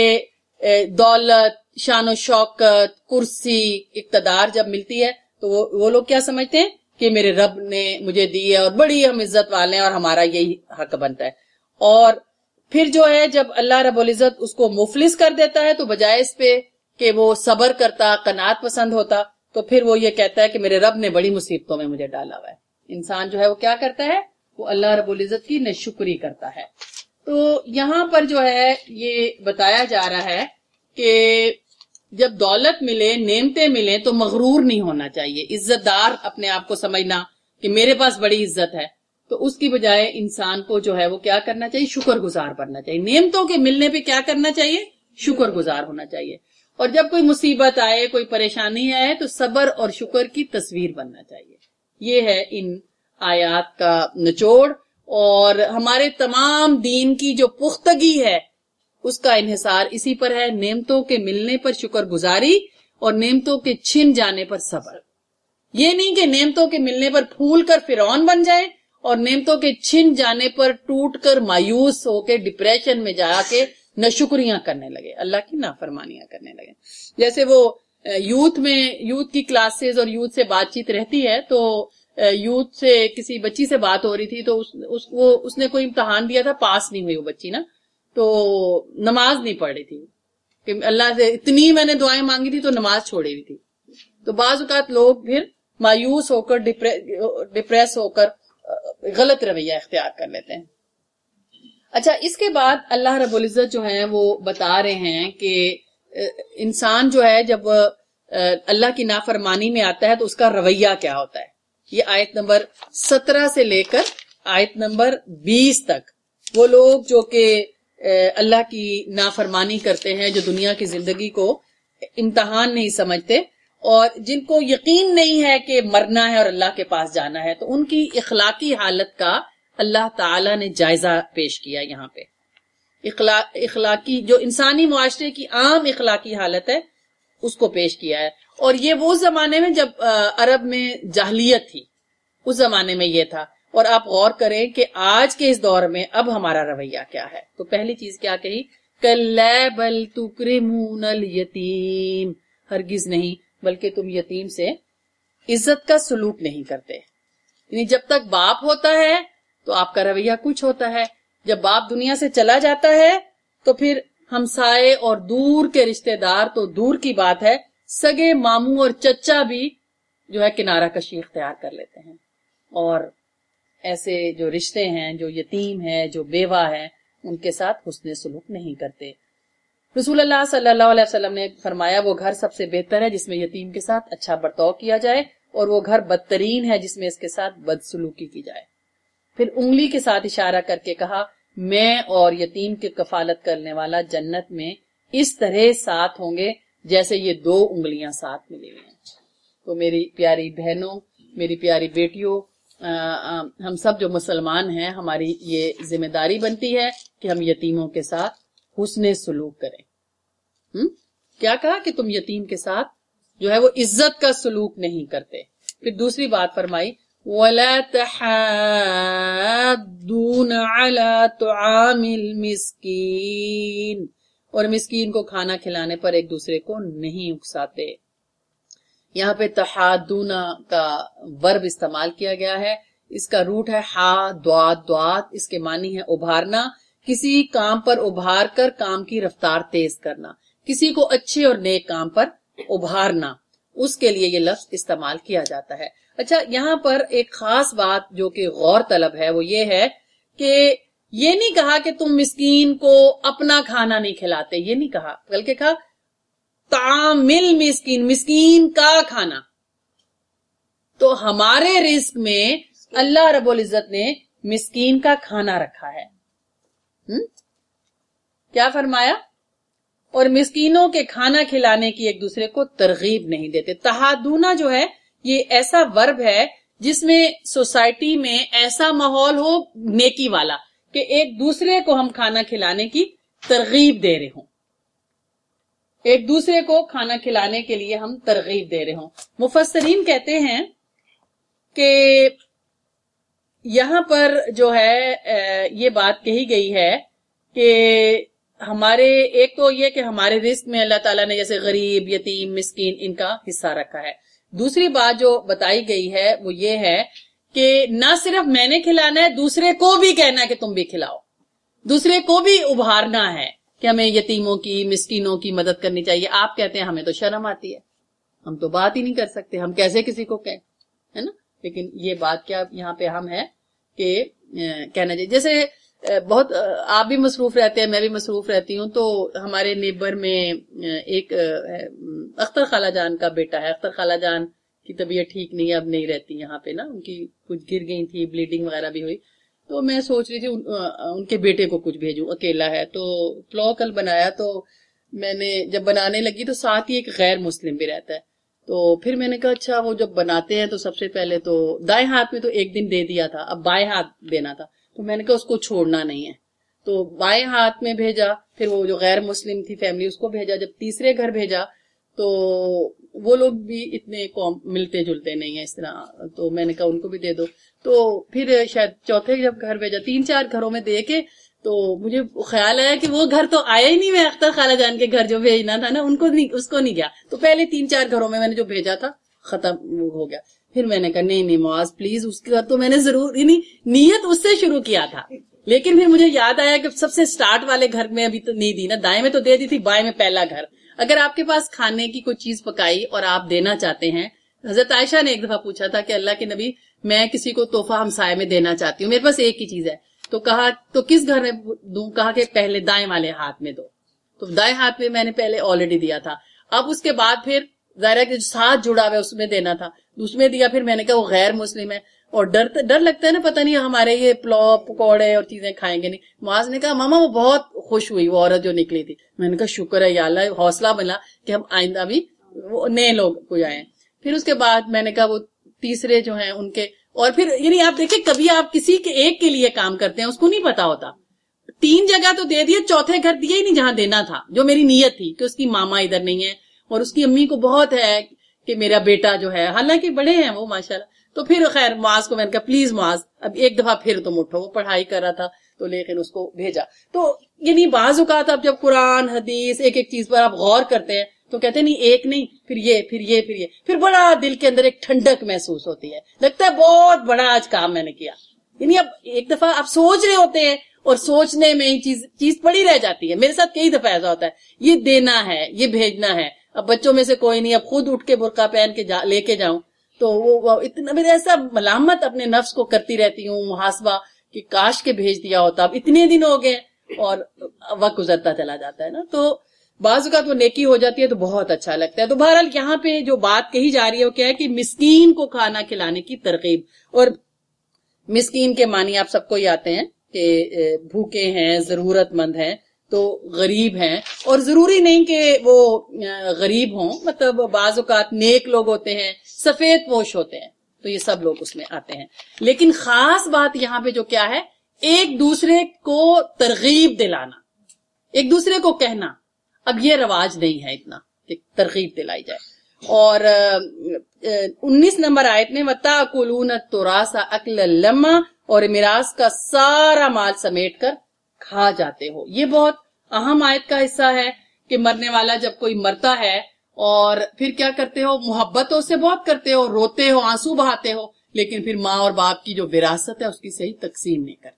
[SPEAKER 1] دولت، شان و شوکت، کرسی، اقتدار جب ملتی ہے تو وہ, وہ لوگ کیا سمجھتے ہیں کہ میرے رب نے مجھے دی ہے اور بڑی ہم عزت والے ہیں اور ہمارا یہی حق بنتا ہے. اور پھر جو ہے جب اللہ رب العزت اس کو مفلس کر دیتا ہے تو بجائے اس پہ کہ وہ صبر کرتا، قناعت پسند ہوتا، تو پھر وہ یہ کہتا ہے کہ میرے رب نے بڑی مصیبتوں میں مجھے ڈالا ہوا ہے. انسان جو ہے وہ کیا کرتا ہے، وہ اللہ رب العزت کی ناشکری کرتا ہے. تو یہاں پر جو ہے یہ بتایا جا رہا ہے کہ جب دولت ملے، نعمتیں ملیں، تو مغرور نہیں ہونا چاہیے، عزت دار اپنے آپ کو سمجھنا کہ میرے پاس بڑی عزت ہے. تو اس کی بجائے انسان کو جو ہے وہ کیا کرنا چاہیے، شکر گزار بننا چاہیے. نعمتوں کے ملنے پہ کیا کرنا چاہیے، شکر گزار ہونا چاہیے. اور جب کوئی مصیبت آئے، کوئی پریشانی آئے، تو صبر اور شکر کی تصویر بننا چاہیے. یہ ہے ان آیات کا نچوڑ، اور ہمارے تمام دین کی جو پختگی ہے اس کا انحصار اسی پر ہے، نعمتوں کے ملنے پر شکر گزاری اور نعمتوں کے چھن جانے پر صبر. یہ نہیں کہ نعمتوں کے ملنے پر پھول کر فرعون بن جائے اور نعمتوں کے چھن جانے پر ٹوٹ کر مایوس ہو کے ڈپریشن میں جا کے ناشکریاں کرنے لگے، اللہ کی نافرمانیاں کرنے لگے. جیسے وہ یوتھ میں، یوتھ کی کلاسز اور یوتھ سے بات چیت رہتی ہے، تو یوتھ سے کسی بچی سے بات ہو رہی تھی، تو اس, اس, وہ, اس نے کوئی امتحان دیا تھا، پاس نہیں ہوئی وہ بچی نا، تو نماز نہیں پڑھ رہی تھی کہ اللہ سے اتنی میں نے دعائیں مانگی تھی تو نماز چھوڑی ہوئی تھی. تو بعض اوقات لوگ پھر مایوس ہو کر، ڈپریس ہو کر غلط رویہ اختیار کر لیتے ہیں. اچھا، اس کے بعد اللہ رب العزت جو ہے وہ بتا رہے ہیں کہ انسان جو ہے جب اللہ کی نافرمانی میں آتا ہے تو اس کا رویہ کیا ہوتا ہے. یہ آیت نمبر سترہ سے لے کر آیت نمبر بیس تک وہ لوگ جو کہ اللہ کی نافرمانی کرتے ہیں، جو دنیا کی زندگی کو امتحان نہیں سمجھتے اور جن کو یقین نہیں ہے کہ مرنا ہے اور اللہ کے پاس جانا ہے، تو ان کی اخلاقی حالت کا اللہ تعالی نے جائزہ پیش کیا. یہاں پہ اخلاقی جو انسانی معاشرے کی عام اخلاقی حالت ہے اس کو پیش کیا ہے. اور یہ وہ زمانے میں جب عرب میں جاہلیت تھی، اس زمانے میں یہ تھا. اور آپ غور کریں کہ آج کے اس دور میں اب ہمارا رویہ کیا ہے. تو پہلی چیز کیا کہی، کَلَّا بَلْ تُكْرِمُونَ الْيَتِيمَ، ہرگز نہیں بلکہ تم یتیم سے عزت کا سلوک نہیں کرتے. یعنی جب تک باپ ہوتا ہے تو آپ کا رویہ کچھ ہوتا ہے، جب باپ دنیا سے چلا جاتا ہے تو پھر ہمسائے اور دور کے رشتہ دار تو دور کی بات ہے، سگے ماموں اور چچا بھی جو ہے کنارہ کشی اختیار کر لیتے ہیں، اور ایسے جو رشتے ہیں، جو یتیم ہیں، جو بیوہ ہیں، ان کے ساتھ حسن سلوک نہیں کرتے. رسول اللہ صلی اللہ علیہ وسلم نے فرمایا وہ گھر سب سے بہتر ہے جس میں یتیم کے ساتھ اچھا برتاؤ کیا جائے، اور وہ گھر بدترین ہے جس میں اس کے ساتھ بدسلوکی کی جائے. پھر انگلی کے ساتھ اشارہ کر کے کہا، میں اور یتیم کی کفالت کرنے والا جنت میں اس طرح ساتھ ہوں گے جیسے یہ دو انگلیاں ساتھ ملی ہوئی ہیں. تو میری پیاری بہنوں، میری پیاری بیٹیوں، ہم سب جو مسلمان ہیں، ہماری یہ ذمہ داری بنتی ہے کہ ہم یتیموں کے ساتھ حسن سلوک کریں. ہم؟ کیا کہا کہ تم یتیم کے ساتھ جو ہے وہ عزت کا سلوک نہیں کرتے. پھر دوسری بات فرمائی، وَلَا تَحَاضُّونَ عَلَى طَعَامِ الْمِسْكِينِ، اور مسکین کو کھانا کھلانے پر ایک دوسرے کو نہیں اکساتے. یہاں پہ تحادون کا ورب استعمال کیا گیا ہے. اس کا روٹ ہے ہا دوات دوات. اس کے معنی ہے ابھارنا، کسی کام پر ابھار کر کام کی رفتار تیز کرنا، کسی کو اچھے اور نیک کام پر ابھارنا، اس کے لیے یہ لفظ استعمال کیا جاتا ہے. اچھا، یہاں پر ایک خاص بات جو کہ غور طلب ہے وہ یہ ہے کہ یہ نہیں کہا کہ تم مسکین کو اپنا کھانا نہیں کھلاتے، یہ نہیں کہا، بلکہ کہا تعامل مسکین، مسکین کا کھانا. تو ہمارے رزق میں اللہ رب العزت نے مسکین کا کھانا رکھا ہے. ہم؟ کیا فرمایا؟ اور مسکینوں کے کھانا کھلانے کی ایک دوسرے کو ترغیب نہیں دیتے. تہادونا جو ہے یہ ایسا ورب ہے جس میں سوسائٹی میں ایسا ماحول ہو نیکی والا کہ ایک دوسرے کو ہم کھانا کھلانے کی ترغیب دے رہے ہوں، ایک دوسرے کو کھانا کھلانے کے لیے ہم ترغیب دے رہے ہوں. مفسرین کہتے ہیں کہ یہاں پر جو ہے یہ بات کہی گئی ہے کہ ہمارے ایک تو یہ کہ ہمارے رزق میں اللہ تعالیٰ نے جیسے غریب، یتیم، مسکین ان کا حصہ رکھا ہے. دوسری بات جو بتائی گئی ہے وہ یہ ہے کہ نہ صرف میں نے کھلانا ہے، دوسرے کو بھی کہنا ہے کہ تم بھی کھلاؤ، دوسرے کو بھی ابھارنا ہے کہ ہمیں یتیموں کی، مسکینوں کی مدد کرنی چاہیے. آپ کہتے ہیں ہمیں تو شرم آتی ہے، ہم تو بات ہی نہیں کر سکتے، ہم کیسے کسی کو کہیں، ہے نا. لیکن یہ بات کیا یہاں پہ ہم ہے کہ کہنا چاہیے. جیسے بہت آپ بھی مصروف رہتے ہیں، میں بھی مصروف رہتی ہوں، تو ہمارے نیبر میں ایک اختر خالہ جان کا بیٹا ہے. اختر خالہ جان کی طبیعت ٹھیک نہیں ہے، اب نہیں رہتی یہاں پہ نا، ان کی کچھ گر گئی تھی، بلیڈنگ وغیرہ بھی ہوئی. تو میں سوچ رہی تھی ان کے بیٹے کو کچھ بھیجوں، اکیلا ہے. تو پلاؤ کل بنایا، تو میں نے جب بنانے لگی تو ساتھ ہی ایک غیر مسلم بھی رہتا ہے. تو پھر میں نے کہا اچھا وہ جب بناتے ہیں تو سب سے پہلے تو دائیں ہاتھ میں تو ایک دن دے دیا تھا، اب بائیں ہاتھ دینا تھا. تو میں نے کہا اس کو چھوڑنا نہیں ہے، تو بائیں ہاتھ میں بھیجا. پھر وہ جو غیر مسلم تھی فیملی اس کو بھیجا. جب تیسرے گھر بھیجا تو وہ لوگ بھی اتنے ملتے جلتے نہیں ہیں اس طرح، تو میں نے کہا ان کو بھی دے دو. تو پھر شاید چوتھے جب گھر بھیجا، تین چار گھروں میں دے کے تو مجھے خیال آیا کہ وہ گھر تو آیا ہی نہیں. میں اختر خالہ جان کے گھر جو بھیجنا تھا نا ان کو نہیں، اس کو نہیں گیا. تو پہلے تین چار گھروں میں میں نے جو بھیجا تھا ختم ہو گیا. پھر میں نے کہا نہیں نہیں معاذ پلیز، اس کے گھر تو میں نے ضرور نہیں، نیت اس سے شروع کیا تھا. لیکن پھر مجھے یاد آیا کہ سب سے سٹارٹ والے گھر میں ابھی تو نہیں دی نا، دائیں میں تو دے دی تھی، بائیں میں پہلا گھر. اگر آپ کے پاس کھانے کی کوئی چیز پکائی اور آپ دینا چاہتے ہیں، حضرت عائشہ نے ایک دفعہ پوچھا تھا کہ اللہ کے نبی میں کسی کو تحفہ ہمسائے میں دینا چاہتی ہوں، میرے پاس ایک ہی چیز ہے. تو کہا تو کس گھر میں دوں؟ کہا کہ پہلے دائیں والے ہاتھ میں دو. تو دائیں ہاتھ میں میں نے پہلے آلریڈی دیا تھا. اب اس کے بعد پھر ظاہر ہے ساتھ جڑا ہوا اس میں دینا تھا، اس میں دیا. پھر میں نے کہا وہ غیر مسلم ہے اور ڈر ڈر لگتا ہے نا، پتہ نہیں ہمارے یہ پلاؤ پکوڑے اور چیزیں کھائیں گے نہیں. معاذ نے کہا ماما وہ بہت خوش ہوئی وہ عورت جو نکلی تھی. میں نے کہا شکر ہے یا اللہ، حوصلہ ملا کہ ہم آئندہ بھی وہ نئے لوگ کوئی آئے. پھر اس کے بعد میں نے کہا وہ تیسرے جو ہیں ان کے، اور پھر یعنی آپ دیکھیں کبھی آپ کسی کے ایک کے لیے کام کرتے ہیں اس کو نہیں پتا ہوتا. تین جگہ تو دے دیے، چوتھے گھر دیے ہی نہیں جہاں دینا تھا، جو میری نیت تھی کہ اس کی ماما ادھر نہیں ہے اور اس کی امی کو بہت ہے کہ میرا بیٹا جو ہے، حالانکہ بڑے ہیں وہ ماشاءاللہ. تو پھر خیر معاذ کو میں نے کہا پلیز معاذ اب ایک دفعہ پھر تم اٹھو. وہ پڑھائی کر رہا تھا تو لیکن اس کو بھیجا. تو یعنی بعض اوقات اب جب قرآن حدیث ایک ایک چیز پر آپ غور کرتے ہیں تو کہتے ہیں نہیں ایک نہیں، پھر یہ پھر یہ پھر یہ پھر بڑا دل کے اندر ایک ٹھنڈک محسوس ہوتی ہے، لگتا ہے بہت بڑا آج کام میں نے کیا. یعنی اب ایک دفعہ آپ سوچ رہے ہوتے ہیں اور سوچنے میں ہی چیز چیز پڑی رہ جاتی ہے. میرے ساتھ کئی دفعہ ایسا ہوتا ہے، یہ دینا ہے، یہ بھیجنا ہے. اب بچوں میں سے کوئی نہیں، اب خود اٹھ کے برقع پہن کے جا, لے کے جاؤں تو وہ اتنا میرے ایسا ملامت اپنے نفس کو کرتی رہتی ہوں، محاسبہ کہ کاش کے بھیج دیا ہوتا. اب اتنے دن ہو گئے اور وقت گزرتا چلا جاتا ہے نا، تو بعض اوقات وہ نیکی ہو جاتی ہے تو بہت اچھا لگتا ہے. تو بہرحال یہاں پہ جو بات کہی جا رہی ہے وہ کیا ہے کہ مسکین کو کھانا کھلانے کی ترغیب. اور مسکین کے معنی آپ سب کو ہی آتے ہیں کہ بھوکے ہیں، ضرورت مند ہیں، تو غریب ہیں. اور ضروری نہیں کہ وہ غریب ہوں، مطلب بعض اوقات نیک لوگ ہوتے ہیں، سفید پوش ہوتے ہیں، تو یہ سب لوگ اس میں آتے ہیں. لیکن خاص بات یہاں پہ جو کیا ہے، ایک دوسرے کو ترغیب دلانا، ایک دوسرے کو کہنا. اب یہ رواج نہیں ہے اتنا کہ ترغیب دلائی جائے. اور انیس نمبر آیت میں وَتَأْكُلُونَ التُّرَاثَ أَكْلًا لَمًّا، اور میراث کا سارا مال سمیٹ کر کھا جاتے ہو. یہ بہت اہم آیت کا حصہ ہے کہ مرنے والا جب کوئی مرتا ہے اور پھر کیا کرتے ہو، محبتوں سے بہت کرتے ہو، روتے ہو، آنسو بہاتے ہو، لیکن پھر ماں اور باپ کی جو وراثت ہے اس کی صحیح تقسیم نہیں کرتے.